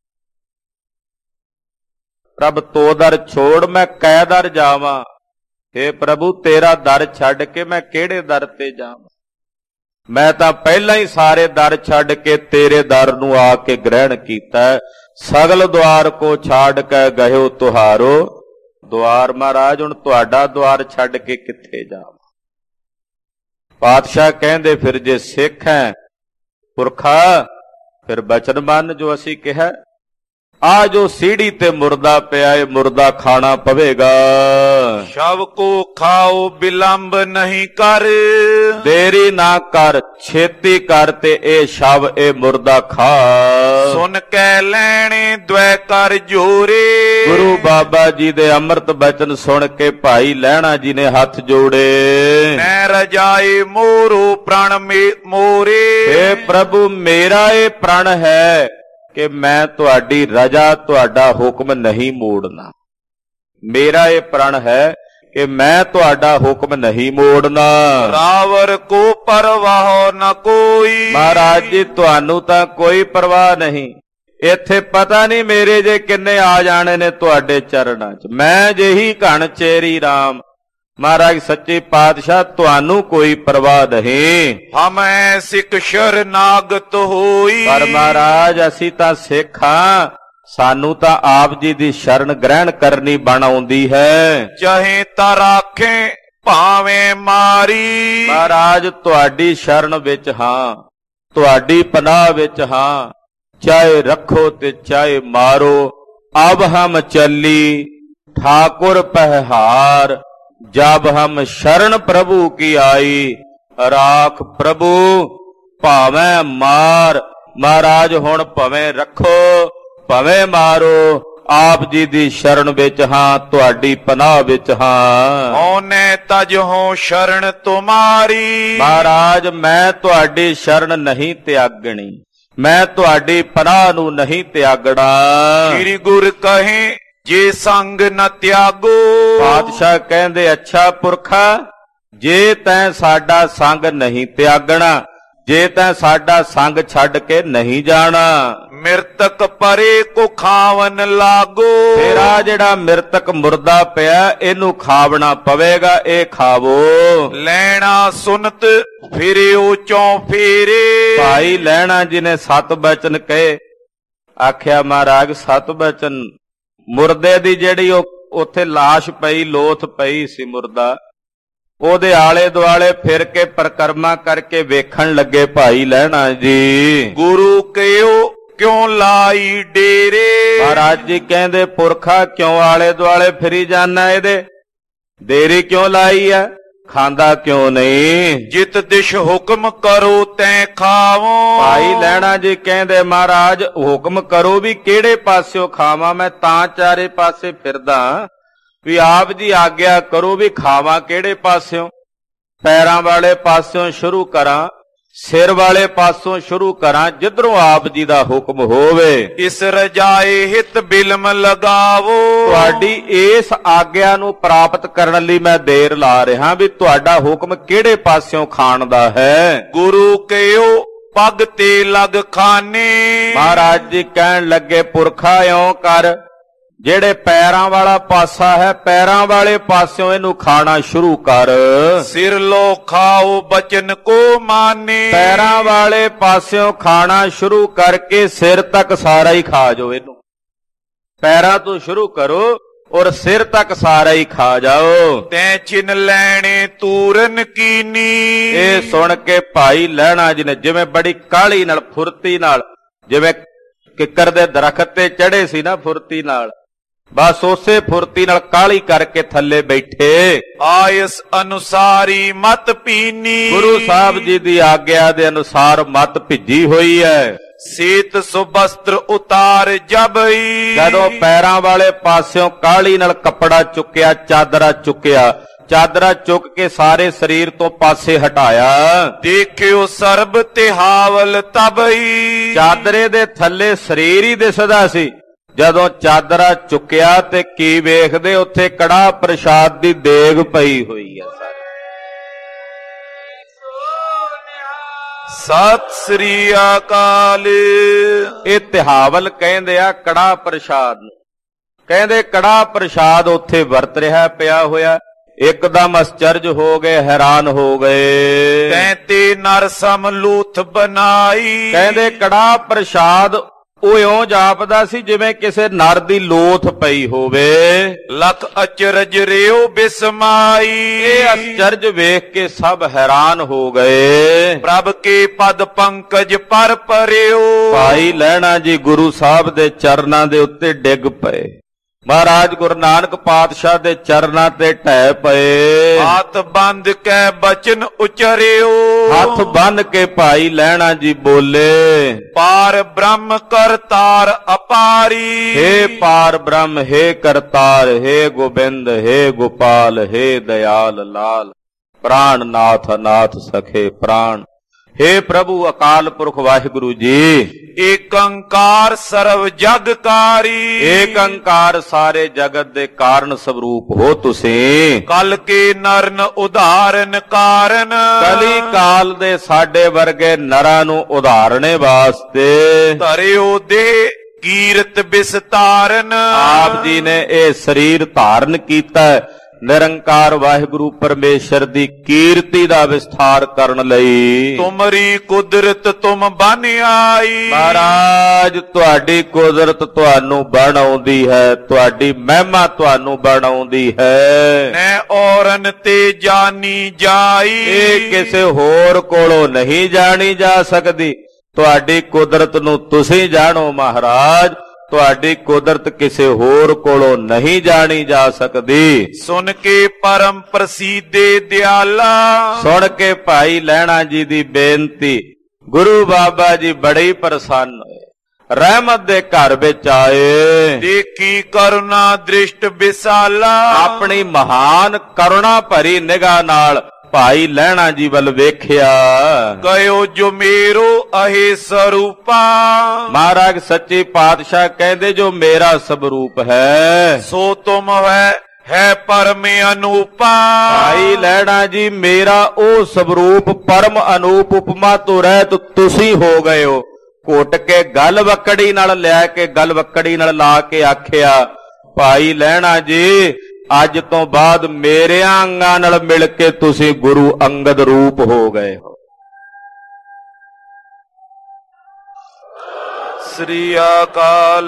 ਪ੍ਰਭ ਤੋ ਦਰ ਛੋੜ ਮੈਂ ਕੈ ਦਰ ਜਾਵਾਂ। ਹੇ ਪ੍ਰਭੂ, ਤੇਰਾ ਦਰ ਛੱਡ ਕੇ ਮੈਂ ਕਿਹੜੇ ਦਰ ਤੇ ਜਾਵਾਂ। ਮੈਂ ਤਾਂ ਪਹਿਲਾਂ ਹੀ ਸਾਰੇ ਦਰ ਛੱਡ ਕੇ ਤੇਰੇ ਦਰ ਨੂੰ ਆ ਕੇ ਗ੍ਰਹਿਣ ਕੀਤਾ। ਸਗਲ ਦੁਆਰ ਕੋ ਛਾੜ ਕੇ ਗਇਓ ਤੁਹਾਰੋ ਦੁਆਰ। ਮਹਾਰਾਜ ਹੁਣ ਤੁਹਾਡਾ ਦੁਆਰ ਛੱਡ ਕੇ ਕਿੱਥੇ ਜਾਵਾਂ। ਪਾਤਸ਼ਾਹ ਕਹਿੰਦੇ, ਫਿਰ ਜੇ ਸਿੱਖ ਹੈ ਪੁਰਖਾ, ਫਿਰ ਬਚਨ ਮੰਨ ਜੋ ਅਸੀਂ ਕਿਹਾ। ਆ ਜੋ ਸੀੜੀ ਤੇ ਮੁਰਦਾ ਪਿਆ ਏ, ਮੁਰਦਾ ਖਾਣਾ ਪਵੇਗਾ। ਸ਼ਵ ਕੋ ਖਾਓ ਬਿਲੰਬ ਨਹੀਂ ਕਰ। ਦੇਰੀ ਨਾ ਕਰ, ਛੇਤੀ ਕਰ ਤੇ ਇਹ ਸ਼ਵ ਇਹ ਮੁਰਦਾ ਖਾ। ਸੁਣ ਕੇ ਲੈਣੇ ਦ્વੈ ਕਰ ਜੋਰੇ। ਗੁਰੂ ਬਾਬਾ ਜੀ ਦੇ ਅੰਮ੍ਰਿਤ ਬਚਨ ਸੁਣ ਕੇ ਭਾਈ ਲਹਿਣਾ ਜੀ ਨੇ ਹੱਥ ਜੋੜੇ। ਮੈਂ ਰਜਾਏ ਮੋਰੋ ਪ੍ਰਣ ਮੋਰੇ। ਹੇ ਪ੍ਰਭੂ, ਮੇਰਾ ਇਹ ਪ੍ਰਣ ਹੈ ਕਿ ਮੈਂ ਤੁਹਾਡੀ ਰਜਾ, ਤੁਹਾਡਾ ਹੁਕਮ ਨਹੀਂ ਮੋੜਨਾ। ਮੇਰਾ ਇਹ ਪ੍ਰਣ ਹੈ ਕਿ ਮੈਂ ਤੁਹਾਡਾ ਹੁਕਮ ਨਹੀਂ ਮੋੜਨਾ। ਰਾਵਰ ਕੋ ਪਰਵਾਹ ਨ ਕੋਈ। ਮਹਾਰਾਜ ਜੀ, ਤੁਹਾਨੂੰ ਤਾਂ ਕੋਈ ਪਰਵਾਹ ਨਹੀਂ। ਇੱਥੇ ਪਤਾ ਨਹੀਂ ਮੇਰੇ ਜੇ ਕਿੰਨੇ ਆ ਜਾਣੇ ਨੇ ਤੁਹਾਡੇ ਚਰਨਾਂ 'ਚ। ਮੈਂ ਜਿਹੀ ਘਣ ਚੇਰੀ ਰਾਮ। ਮਹਾਰਾਜ ਸੱਚੇ ਪਾਤਸ਼ਾਹ, ਤੁਹਾਨੂੰ ਕੋਈ ਪਰਵਾਹ ਨਹੀਂ। ਹਮੈ ਸਿੱਖ ਸ਼ਰਨਾਗਤ ਹੋਈ। ਪਰ ਮਹਾਰਾਜ ਅਸੀਂ ਤਾਂ ਸਿੱਖ ਹਾਂ, ਸਾਨੂੰ ਤਾਂ ਆਪ ਜੀ ਦੀ ਸ਼ਰਨ ਗ੍ਰਹਿਣ ਕਰਨੀ ਬਣ ਆਉਂਦੀ ਹੈ। ਚਾਹੇ ਤਾਂ ਰਾਖੇ ਭਾਵੇਂ ਮਾਰੀ। ਮਹਾਰਾਜ ਤੁਹਾਡੀ ਸ਼ਰਨ ਵਿੱਚ ਹਾਂ, ਤੁਹਾਡੀ ਪਨਾਹ ਵਿੱਚ ਹਾਂ। ਚਾਹੇ ਰੱਖੋ ਤੇ ਚਾਹੇ ਮਾਰੋ। ਅਬ ਹਮ ਚੱਲੀ ਠਾਕੁਰ ਪਹਿਹਾਰ। जब हम शरण प्रभु की आई, राख प्रभु भावें मार। महाराज हुण भवें रखो भवें मारो, आप जी दी शरण विच हां, तुहाडी पनाह विच हां। औने तज हो शरण तुम्हारी, महाराज मैं तुहाडी शरण नहीं त्यागणी, मैं तुहाडी पनाह नूं नहीं त्यागना। श्री गुर कहे जे संग न त्यागो, पातशाह कहंदे अच्छा पुरखा, जे तैं साडा संग नहीं त्यागना, जे तैं साडा संग छड्ड के नहीं जाना, मृतक परे को खावन लागो। फिर आ जिहड़ा मृतक मुर्दा पिया इहनूं खावना पवेगा, ए खावो। लैना सुनत फिरियो चौं फेरे, भाई लैना जी ने 7 बचन कहे। आख्या महाराज 7 बचन, मुर्दे दी ਜਿਹੜੀ ਉੱਥੇ ਲਾਸ਼ ਪਈ, ਲੋਥ ਪਈ ਸੀ ਮੁਰਦਾ, ਉਹਦੇ ਆਲੇ ਦੁਆਲੇ ਫਿਰ ਕੇ ਪਰਕਰਮਾ ਕਰਕੇ ਵੇਖਣ ਲੱਗੇ ਭਾਈ ਲਹਿਣਾ ਜੀ। ਗੁਰੂ ਕਹਿਓ ਕਿਉਂ ਲਾਈ ਡੇਰੇ, ਮਹਾਰਾਜ ਜੀ ਕਹਿੰਦੇ ਪੁਰਖਾ ਕਿਉਂ ਆਲੇ ਦੁਆਲੇ ਫਿਰੀ ਜਾਣਾ, ਇਹਦੇ ਦੇਰੀ ਕਿਉਂ ਲਾਈ ਆ, ਖਾਂਦਾ ਕਿਉਂ ਨਹੀਂ। ਜਿਤ ਦਿਸ਼ ਹੁਕਮ ਕਰੋ ਤੈਂ ਖਾਵੋ। ਭਾਈ ਲਹਿਣਾ ਜੀ ਕਹਿੰਦੇ ਮਹਾਰਾਜ ਹੁਕਮ ਕਰੋ ਵੀ ਕਿਹੜੇ ਪਾਸਿਓਂ ਖਾਵਾਂ, ਮੈਂ ਤਾਂ ਚਾਰੇ ਪਾਸੇ ਫਿਰਦਾ ਵੀ ਆਪ ਜੀ ਆਗਿਆ ਕਰੋ ਵੀ ਖਾਵਾਂ ਕਿਹੜੇ ਪਾਸਿਓਂ। ਪੈਰਾਂ ਵਾਲੇ ਪਾਸਿਓਂ ਸ਼ੁਰੂ ਕਰਾਂ, ਸਿਰ ਵਾਲੇ ਪਾਸੋਂ ਸ਼ੁਰੂ ਕਰਾਂ, ਜਿੱਧਰੋਂ ਆਪ ਜੀ ਦਾ ਹੁਕਮ ਹੋਵੇ। ਇਸ ਰਜਾਏ ਹਿਤ ਬਿਲਮ ਲਗਾਵੋ, ਤੁਹਾਡੀ ਇਸ ਆਗਿਆ ਨੂੰ ਪ੍ਰਾਪਤ ਕਰਨ ਲਈ ਮੈਂ ਦੇਰ ਲਾ ਰਿਹਾ ਵੀ ਤੁਹਾਡਾ ਹੁਕਮ ਕਿਹੜੇ ਪਾਸਿਓਂ ਖਾਣ ਦਾ ਹੈ। ਗੁਰੂ ਕਹਿਓ ਪੱਗ ਤੇ ਲਗ ਖਾਨੇ, ਮਹਾਰਾਜ ਜੀ ਕਹਿਣ ਲੱਗੇ ਪੁਰਖਾ ਇਉਂ ਕਰ, ਜਿਹੜੇ ਪੈਰਾਂ ਵਾਲਾ ਪਾਸਾ ਹੈ ਪੈਰਾਂ ਵਾਲੇ ਪਾਸਿਓਂ ਇਹਨੂੰ ਖਾਣਾ ਸ਼ੁਰੂ ਕਰ। ਸਿਰ ਲੋ ਖਾਓ ਬਚਨ ਕੋ ਮਾਨੇ, ਪੈਰਾਂ ਵਾਲੇ ਪਾਸਿਓਂ ਖਾਣਾ ਸ਼ੁਰੂ ਕਰਕੇ ਸਿਰ ਤੱਕ ਸਾਰਾ ਹੀ ਖਾ ਜਾਓ ਇਹਨੂੰ। ਪੈਰਾਂ ਤੋਂ ਸ਼ੁਰੂ ਕਰੋ ਔਰ ਸਿਰ ਤੱਕ ਸਾਰਾ ਹੀ ਖਾ ਜਾਓ। ਤੈਂ ਚਿਨ ਲੈਣੇ ਤੂਰਨ ਕੀਨੀ, ਇਹ ਸੁਣ ਕੇ ਭਾਈ ਲਹਿਣਾ ਜੀ ਨੇ ਜਿਵੇਂ ਬੜੀ ਕਾਹਲੀ ਨਾਲ ਫੁਰਤੀ ਨਾਲ, ਜਿਵੇਂ ਕਿੱਕਰ ਦੇ ਦਰਖਤ ਤੇ ਚੜੇ ਸੀ ਨਾ ਫੁਰਤੀ ਨਾਲ, ਬਸ ਉਸੇ ਫੁਰਤੀ ਨਾਲ ਕਾਹਲੀ ਕਰਕੇ ਥੱਲੇ ਬੈਠੇ। ਆਇਸ ਅਨੁਸਾਰੀ ਮਤ ਪੀਨੀ, ਗੁਰੂ ਸਾਹਿਬ ਜੀ ਦੀ ਆਗਿਆ ਦੇ ਅਨੁਸਾਰ ਮਤ ਭਿੱਜੀ ਹੋਈ ਹੈ। ਸੀਤ ਸੁਬਸਤਰ ਉਤਾਰ ਜਬਈ, ਜਦੋਂ ਪੈਰਾਂ ਵਾਲੇ ਪਾਸਿਓਂ ਕਾਹਲੀ ਨਾਲ ਕੱਪੜਾ ਚੁੱਕਿਆ, ਚਾਦਰਾ ਚੁੱਕਿਆ, ਚਾਦਰਾ ਚੁੱਕ ਕੇ ਸਾਰੇ ਸਰੀਰ ਤੋਂ ਪਾਸੇ ਹਟਾਇਆ। ਦੇਖਿਓ ਸਰਬ ਤੇ ਹਾਵਲ ਤਬਈ, ਚਾਦਰੇ ਦੇ ਥੱਲੇ ਸਰੀਰ ਹੀ ਦਿਸਦਾ ਸੀ। ਜਦੋਂ ਚਾਦਰਾ ਚੁੱਕਿਆ ਤੇ ਕੀ ਵੇਖਦੇ, ਉੱਥੇ ਕੜਾਹ ਪ੍ਰਸ਼ਾਦ ਦੀ ਦੇਗ ਪਈ ਹੋਈ ਹੈ। ਸਤਿ ਸ੍ਰੀ ਅਕਾਲ। ਇਹ ਤਿਹਾਵਲ ਕਹਿੰਦੇ ਆ ਕੜਾਹ ਪ੍ਰਸ਼ਾਦ ਨੂੰ। ਕਹਿੰਦੇ ਕੜਾਹ ਪ੍ਰਸ਼ਾਦ ਉੱਥੇ ਵਰਤ ਰਿਹਾ ਪਿਆ ਹੋਇਆ। ਇੱਕਦਮ ਅਚਰਜ ਹੋ ਗਏ, ਹੈਰਾਨ ਹੋ ਗਏ। ਤੈਂ ਤੇ ਨਰ ਸਮ ਲੂਥ ਬਣਾਈ, ਕਹਿੰਦੇ ਕੜਾਹ ਪ੍ਰਸ਼ਾਦ ਉਹ ਇਉਂ ਜਾਪਦਾ ਸੀ ਜਿਵੇਂ ਕਿਸੇ ਨਰ ਦੀ ਲੋਥ ਪਈ ਹੋਵੇ। ਲਖ ਅਚਰਜ ਰਿਓ ਬਿਸਮਾਈ, ਇਹ ਅਚਰਜ ਵੇਖ ਕੇ ਸਭ ਹੈਰਾਨ ਹੋ ਗਏ। ਪ੍ਰਭ ਕੇ ਪਦ ਪੰਕਜ ਪਰ ਪਰਿਓ, ਭਾਈ ਲਹਿਣਾ ਜੀ ਗੁਰੂ ਸਾਹਿਬ ਦੇ ਚਰਨਾਂ ਦੇ ਉੱਤੇ ਡਿੱਗ ਪਏ। ਮਹਾਰਾਜ ਗੁਰੂ ਨਾਨਕ ਪਾਤਸ਼ਾਹ ਦੇ ਚਰਨਾਂ ਤੇ ਢਹਿ ਪਏ। ਹੱਥ ਬੰਦ ਕੇ ਬਚਨ ਉਚਰਿਓ, ਹੱਥ ਬੰਨ ਕੇ ਭਾਈ ਲਹਿਣਾ ਜੀ ਬੋਲੇ, ਪਾਰ ਬ੍ਰਹਮ ਕਰਤਾਰ ਅਪਾਰੀ। ਹੇ ਪਾਰ ਬ੍ਰਹਮ, ਹੇ ਕਰਤਾਰ, ਹੇ ਗੋਬਿੰਦ, ਹੇ ਗੋਪਾਲ, ਹੇ ਦਇਆਲ ਲਾਲ, ਪ੍ਰਾਣ ਨਾਥ ਨਾਥ ਸਖੇ ਪ੍ਰਾਣ। ਹੇ ਪ੍ਰਭੂ ਅਕਾਲ ਪੁਰਖ ਵਾਹਿਗੁਰੂ ਜੀ, ਏਕ ਓੰਕਾਰ ਸਰਵ ਜਗਕਾਰੀ। ਏਕ ਓੰਕਾਰ ਸਾਰੇ ਜਗਤ ਦੇ ਕਾਰਨ ਸਵਰੂਪ ਹੋ ਤੁਸੀਂ। ਕਲ ਕੇ ਨਰਨ ਉਧਾਰਨ ਕਾਰਨ, ਕਲੀ ਕਾਲ ਦੇ ਸਾਡੇ ਵਰਗੇ ਨਰਾਂ ਨੂੰ ਉਧਾਰਨੇ ਵਾਸਤੇ ਧਰਿਓ ਦੇ ਕੀਰਤ ਵਿਸਤਾਰਨ। ਆਪ ਜੀ ਨੇ ਇਹ ਸਰੀਰ ਧਾਰਨ ਕੀਤਾ ਨਿਰੰਕਾਰ ਵਾਹਿਗੁਰੂ ਪਰਮੇਸ਼ਰ ਦੀ ਕੀਰਤੀ ਦਾ ਵਿਸਥਾਰ ਕਰਨ ਲਈ। ਤੁਮਰੀ ਕੁਦਰਤ ਤੁਮ ਬਨ ਆਈ, ਮਹਾਰਾਜ ਤੁਹਾਡੀ ਕੁਦਰਤ ਤੁਹਾਨੂੰ ਬਣਾਉਂਦੀ ਹੈ, ਤੁਹਾਡੀ ਮਹਿਮਾ ਤੁਹਾਨੂੰ ਬਣਾਉਂਦੀ ਹੈ। ਨੈ ਔਰਨ ਤੇ ਜਾਣੀ ਜਾਈ, ਇਹ ਕਿਸੇ ਹੋਰ ਕੋਲੋਂ ਨਹੀਂ ਜਾਣੀ ਜਾ ਸਕਦੀ। ਤੁਹਾਡੀ ਕੁਦਰਤ ਨੂੰ ਤੁਸੀਂ ਜਾਣੋ ਮਹਾਰਾਜ, ਤੁਹਾਡੀ ਕੁਦਰਤ ਕਿਸੇ ਹੋਰ ਕੋਲੋਂ ਨਹੀਂ ਜਾਣੀ ਜਾ ਸਕਦੀ। ਸੁਣ ਕੇ ਪਰਮ ਪ੍ਰਸੀਦੇ ਦਿਆਲਾ, ਸੁਣ ਕੇ ਭਾਈ ਲਹਿਣਾ ਜੀ ਦੀ ਬੇਨਤੀ ਗੁਰੂ ਬਾਬਾ ਜੀ ਬੜੇ ਪ੍ਰਸੰਨ ਹੋਏ, ਰਹਿਮਤ ਦੇ ਘਰ ਵਿੱਚ ਆਏ। ਦੇਖੀ ਕਰੁਣਾ ਦ੍ਰਿਸ਼ਟ ਵਿਸਾਲਾ, ਆਪਣੀ ਮਹਾਨ ਕਰੁਣਾ ਭਰੀ ਨਿਗਾਹ ਨਾਲ ਭਾਈ ਲਹਿਣਾ ਜੀ ਵੱਲ ਵੇਖਿਆ। ਕਹਿਓ ਜੋ ਮੇਰੋ ਅਹੇ ਸਰੂਪਾ, ਮਹਾਰਾਜ ਸੱਚੇ ਪਾਤਸ਼ਾਹ ਕਹਿੰਦੇ ਜੋ ਮੇਰਾ ਸਵਰੂਪ ਹੈ ਸੋ ਤੁਮ ਹੈ ਪਰਮ ਅਨੂਪਾ। ਭਾਈ ਲਹਿਣਾ ਜੀ ਮੇਰਾ ਉਹ ਸਵਰੂਪ ਪਰਮ ਅਨੂਪ ਉਪਮਾ ਤੋਂ ਰਹਿਤ ਤੁਸੀਂ ਹੋ ਗਏ ਹੋ। ਘੁੱਟ ਕੇ ਗਲ ਵਕੜੀ ਨਾਲ ਲੈ ਕੇ ਗਲ ਵਕੜੀ ਨਾਲ ਲਾ ਕੇ ਆਖਿਆ, ਭਾਈ ਲਹਿਣਾ ਜੀ ਅੱਜ ਤੋਂ ਬਾਅਦ ਮੇਰੇ ਅੰਗਾਂ ਨਾਲ ਮਿਲ ਕੇ ਤੁਸੀਂ ਗੁਰੂ ਅੰਗਦ ਰੂਪ ਹੋ ਗਏ ਹੋ। ਸ੍ਰੀ ਅਕਾਲ।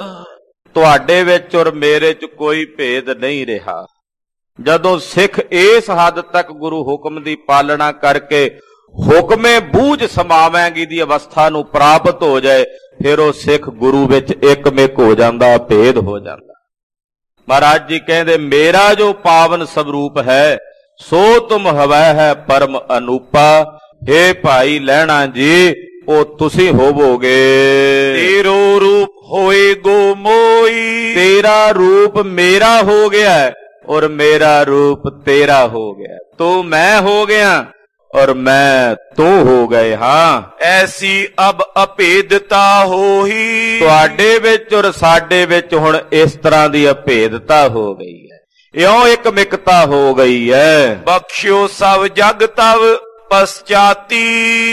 ਤੁਹਾਡੇ ਵਿੱਚ ਔਰ ਮੇਰੇ 'ਚ ਕੋਈ ਭੇਦ ਨਹੀਂ ਰਿਹਾ। ਜਦੋਂ ਸਿੱਖ ਇਸ ਹੱਦ ਤੱਕ ਗੁਰੂ ਹੁਕਮ ਦੀ ਪਾਲਣਾ ਕਰਕੇ ਹੁਕਮੇ ਬੂਝ ਸਮਾਵੇਂਗੀ ਦੀ ਅਵਸਥਾ ਨੂੰ ਪ੍ਰਾਪਤ ਹੋ ਜਾਏ, ਫਿਰ ਉਹ ਸਿੱਖ ਗੁਰੂ ਵਿੱਚ ਇੱਕਮਿਕ ਹੋ ਜਾਂਦਾ, ਭੇਦ ਹੋ ਜਾਂਦਾ। ਮਹਾਰਾਜ ਜੀ ਕਹਿੰਦੇ ਮੇਰਾ ਜੋ ਪਾਵਨ ਸਵਰੂਪ ਹੈ ਸੋ ਤੁਮ ਹਵੈ ਹੈ ਪਰਮ ਅਨੂਪਾ। ਹੇ ਭਾਈ ਲਹਿਣਾ ਜੀ ਉਹ ਤੁਸੀਂ ਹੋਵੋਗੇ। ਤੇਰੋ ਰੂਪ ਹੋਏ ਗੋ ਮੋਈ, ਤੇਰਾ ਰੂਪ ਮੇਰਾ ਹੋ ਗਿਆ ਔਰ ਮੇਰਾ ਰੂਪ ਤੇਰਾ ਹੋ ਗਿਆ। ਤੂੰ ਮੈਂ ਹੋ ਗਿਆ ਔਰ ਮੈਂ ਤੂੰ ਹੋ ਗਏ ਹਾਂ। ਐਸੀ ਅਬ ਅਭੇਦਤਾ ਹੋਈ, ਤੁਹਾਡੇ ਵਿੱਚ ਔਰ ਸਾਡੇ ਵਿੱਚ ਹੁਣ ਇਸ ਤਰ੍ਹਾਂ ਦੀ ਅਭੇਦਤਾ ਹੋ ਗਈ ਹੈ, ਇਉਂ ਇੱਕ ਮਿਕਤਾ ਹੋ ਗਈ ਹੈ। ਬਖਸ਼ਿਓ ਸਭ ਜਗ ਤਵ ਪਸਚਾਤੀ,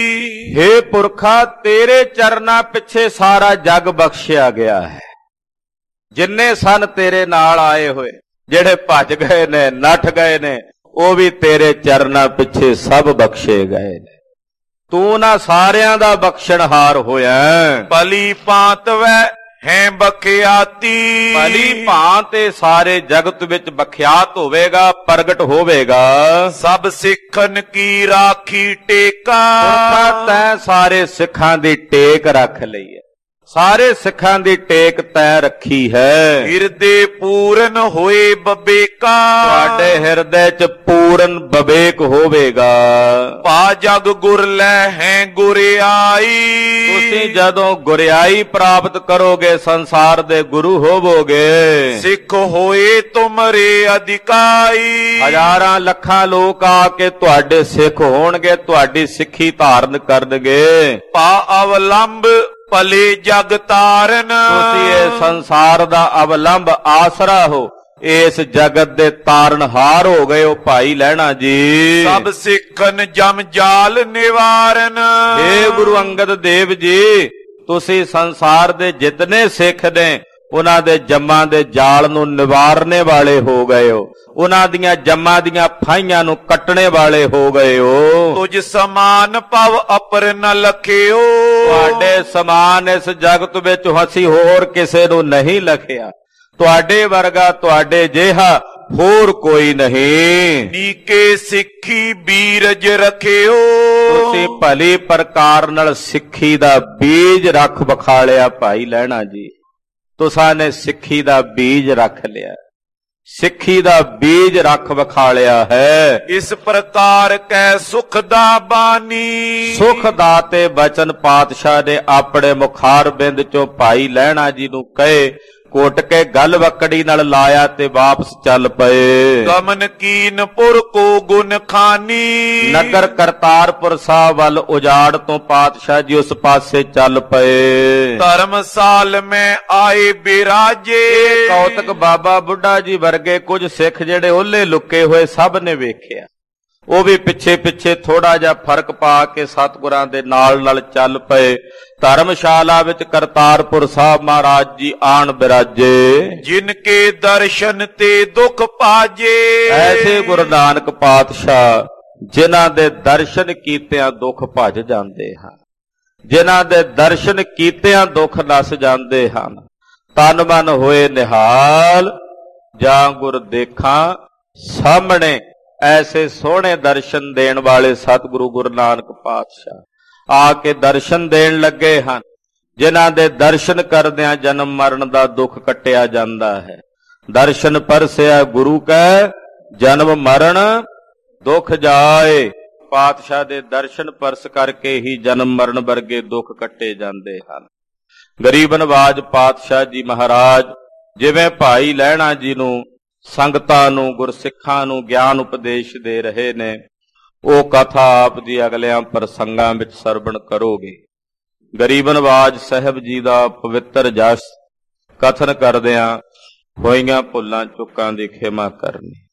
ਹੇ ਪੁਰਖਾ ਤੇਰੇ ਚਰਨਾਂ ਪਿੱਛੇ ਸਾਰਾ ਜਗ ਬਖਸ਼ਿਆ ਗਿਆ ਹੈ। ਜਿੰਨੇ ਸਨ ਤੇਰੇ ਨਾਲ ਆਏ ਹੋਏ, ਜਿਹੜੇ ਭੱਜ ਗਏ ਨੇ ਨੱਠ ਗਏ ਨੇ, ਉਹ ਵੀ ਤੇਰੇ ਚਰਨਾਂ ਪਿੱਛੇ ਸਭ ਬਖਸ਼ੇ ਗਏ ਨੇ। ਤੂੰ ਨਾ ਸਾਰਿਆਂ ਦਾ ਬਖਸ਼ਣਹਾਰ ਹੋਇਆ। ਭਲੀ ਭਾਂਤ ਵੈ ਹੈ ਬਖਿਆਤੀ, ਭਲੀ ਭਾਂਤ ਸਾਰੇ ਜਗਤ ਵਿੱਚ ਬਖਿਆਤ ਹੋਵੇਗਾ, ਪ੍ਰਗਟ ਹੋਵੇਗਾ। ਸਭ ਸਿੱਖਨ ਕੀ ਰਾਖੀ ਟੇਕਾ, ਤੈਂ ਸਾਰੇ ਸਿੱਖਾਂ ਦੀ ਟੇਕ ਰੱਖ ਲਈ ਹੈ, ਸਾਰੇ ਸਿੱਖਾਂ ਦੀ ਟੇਕ ਤੈਂ ਰੱਖੀ ਹੈ। ਹਿਰਦੇ ਪੂਰਨ ਹੋਏ ਬਬੇਕਾ, ਤੁਹਾਡੇ ਹਿਰਦੇ 'ਚ ਪੂਰਨ ਬਵੇਕ ਹੋਵੇਗਾ। ਪਾ ਜਗ ਗੁਰ ਲੈ ਹੈ ਗੁਰਿਆਈ, ਤੁਸੀਂ ਜਦੋਂ ਗੁਰਿਆਈ ਪ੍ਰਾਪਤ ਕਰੋਗੇ ਸੰਸਾਰ ਦੇ ਗੁਰੂ ਹੋਵੋਗੇ। ਸਿੱਖ ਹੋਏ ਤੁਮਰੇ ਅਧਿਕਾਈ, ਹਜ਼ਾਰਾਂ ਲੱਖਾਂ ਲੋਕ ਆ ਕੇ ਤੁਹਾਡੇ ਸਿੱਖ ਹੋਣਗੇ, ਤੁਹਾਡੀ ਸਿੱਖੀ ਧਾਰਨ ਕਰਨਗੇ। ਪਾ ਅਵਲੰਬ ਭਲੇ ਜਗ ਤਾਰਨ, ਤੁਸੀਂ ਇਹ ਸੰਸਾਰ ਦਾ ਅਵਲੰਬ ਆਸਰਾ ਹੋ, ਇਸ ਜਗਤ ਦੇ ਤਾਰਨਹਾਰ ਹੋ ਗਏ ਹੋ ਭਾਈ ਲਹਿਣਾ ਜੀ। ਸਭ ਸਿੱਖਨ ਜਮ ਜਾਲ ਨਿਵਾਰਨ, ਏ ਗੁਰੂ ਅੰਗਦ ਦੇਵ ਜੀ ਤੁਸੀਂ ਸੰਸਾਰ ਦੇ ਜਿਤਨੇ ਸਿੱਖ ਨੇ ਉਹਨਾਂ ਦੇ ਜੰਮਾਂ ਦੇ ਜਾਲ ਨੂੰ ਨਿਵਾਰਨੇ ਵਾਲੇ ਹੋ ਗਏ ਹੋ, ਉਹਨਾਂ ਦੀਆਂ ਜੰਮਾਂ ਦੀਆਂ ਫਾਈਆਂ ਨੂੰ ਕੱਟਣੇ ਵਾਲੇ ਹੋ ਗਏ ਹੋ। ਤੁਝ ਸਮਾਨ ਭਵ ਅਪਰ ਨ ਲਖਿਓ, ਤੁਹਾਡੇ ਸਮਾਨ ਇਸ ਜਗਤ ਵਿੱਚ ਅਸੀਂ ਹੋਰ ਕਿਸੇ ਨੂੰ ਨਹੀਂ ਲਖਿਆ। ਤੁਹਾਡੇ ਵਰਗਾ ਤੁਹਾਡੇ ਜਿਹਾ ਹੋਰ ਕੋਈ ਨਹੀਂ। ਨੀਕੇ ਸਿੱਖੀ ਬੀਰਜ ਰਖਿਓ, ਤੁਸੀਂ ਭਲੀ ਪ੍ਰਕਾਰ ਨਾਲ ਸਿੱਖੀ ਦਾ ਬੀਜ ਰੱਖ ਵਿਖਾਲਿਆ ਭਾਈ ਲਹਿਣਾ ਜੀ। ਤੁਸਾਂ ਨੇ ਸਿੱਖੀ ਦਾ ਬੀਜ ਰੱਖ ਲਿਆ, ਸਿੱਖੀ ਦਾ ਬੀਜ ਰੱਖ ਵਿਖਾਲਿਆ ਹੈ। ਇਸ ਪ੍ਰਕਾਰ ਕੈ ਸੁਖ ਦਾ ਬਾਨੀ, ਸੁਖ ਦਾਤੇ ਬਚਨ ਪਾਤਸ਼ਾਹ ਨੇ ਆਪਣੇ ਮੁਖਾਰ ਬਿੰਦ ਚੋਂ ਭਾਈ ਲਹਿਣਾ ਜੀ ਨੂੰ ਕਹੇ, ਕੋਟ ਕੇ ਗਲ ਵਕੜੀ ਨਾਲ ਲਾਇਆ ਤੇ ਵਾਪਸ ਚੱਲ ਪਏ। ਗਮਨ ਕੀਨ ਪੁਰ ਕੋ ਗੁਨ ਖਾਨੀ, ਨਗਰ ਕਰਤਾਰਪੁਰ ਸਾਹਿਬ ਵੱਲ ਉਜਾੜ ਤੋਂ ਪਾਤਸ਼ਾਹ ਜੀ ਉਸ ਪਾਸੇ ਚੱਲ ਪਏ। ਧਰਮਸਾਲ ਮੈਂ ਆਏ ਬਿਰਾਜੇ, ਕੌਤਕ ਬਾਬਾ ਬੁੱਢਾ ਜੀ ਵਰਗੇ ਕੁਝ ਸਿੱਖ ਜਿਹੜੇ ਓਲੇ ਲੁੱਕੇ ਹੋਏ ਸਭ ਨੇ ਵੇਖਿਆ। ਉਹ ਵੀ ਪਿੱਛੇ ਪਿੱਛੇ ਥੋੜਾ ਜਿਹਾ ਫਰਕ ਪਾ ਕੇ ਸਤਿਗੁਰਾਂ ਦੇ ਨਾਲ ਨਾਲ ਚੱਲ ਪਏ। ਧਰਮਸ਼ਾਲਾ ਵਿੱਚ ਕਰਤਾਰਪੁਰ ਸਾਹਿਬ ਮਹਾਰਾਜ ਜੀ ਆਣ ਬਿਰਾਜੇ। ਜਿਨ ਕੇ ਦਰਸ਼ਨ ਤੇ ਦੁੱਖ ਭਾਜੇ, ਐਸੇ ਗੁਰੂ ਨਾਨਕ ਪਾਤਸ਼ਾਹ ਜਿਨ੍ਹਾਂ ਦੇ ਦਰਸ਼ਨ ਕੀਤਿਆਂ ਦੁੱਖ ਭੱਜ ਜਾਂਦੇ ਹਨ, ਜਿਨ੍ਹਾਂ ਦੇ ਦਰਸ਼ਨ ਕੀਤਿਆਂ ਦੁੱਖ ਨਸ ਜਾਂਦੇ ਹਨ। ਤਨ ਮਨ ਹੋਏ ਨਿਹਾਲ, ਜਾਂ ਗੁਰ ਦੇਖਾਂ ਸਾਹਮਣੇ। ਐਸੇ ਸੋਹਣੇ ਦਰਸ਼ਨ ਦੇਣ ਵਾਲੇ ਸਤਿਗੁਰੂ ਗੁਰੂ ਨਾਨਕ ਪਾਤਸ਼ਾਹ ਆ ਕੇ ਦਰਸ਼ਨ ਦੇਣ ਲੱਗੇ ਹਨ। ਜਿਨ੍ਹਾਂ ਦੇ ਦਰਸ਼ਨ ਕਰਦਿਆਂ ਜਨਮ ਮਰਨ ਦਾ ਦੁੱਖ ਕੱਟਿਆ ਜਾਂਦਾ ਹੈ। ਦਰਸ਼ਨ ਪਰਸਿਆ ਗੁਰੂ ਕੈ, ਜਨਮ ਮਰਨ ਦੁੱਖ ਜਾਏ। ਪਾਤਸ਼ਾਹ ਦੇ ਦਰਸ਼ਨ ਪਰਸ ਕਰਕੇ ਹੀ ਜਨਮ ਮਰਨ ਵਰਗੇ ਦੁੱਖ ਕੱਟੇ ਜਾਂਦੇ ਹਨ। ਗਰੀਬ ਨਵਾਜ ਪਾਤਸ਼ਾਹ ਜੀ ਮਹਾਰਾਜ ਜਿਵੇਂ ਭਾਈ ਲਹਿਣਾ ਜੀ ਨੂੰ, ਸੰਗਤਾਂ ਨੂੰ, ਗੁਰਸਿੱਖਾਂ ਨੂੰ ਗਿਆਨ ਉਪਦੇਸ਼ ਦੇ ਰਹੇ ਨੇ, ਉਹ ਕਥਾ ਆਪ ਦੀ ਅਗਲਿਆਂ ਪ੍ਰਸੰਗਾਂ ਵਿੱਚ ਸਰਵਣ ਕਰੋਗੇ। ਗਰੀਬ ਨਵਾਜ ਸਾਹਿਬ ਜੀ ਦਾ ਪਵਿੱਤਰ ਜਸ ਕਥਨ ਕਰਦਿਆਂ ਹੋਈਆਂ ਭੁੱਲਾਂ ਚੁੱਕਾਂ ਦੀ ਖਿਮਾ ਕਰਨੀ।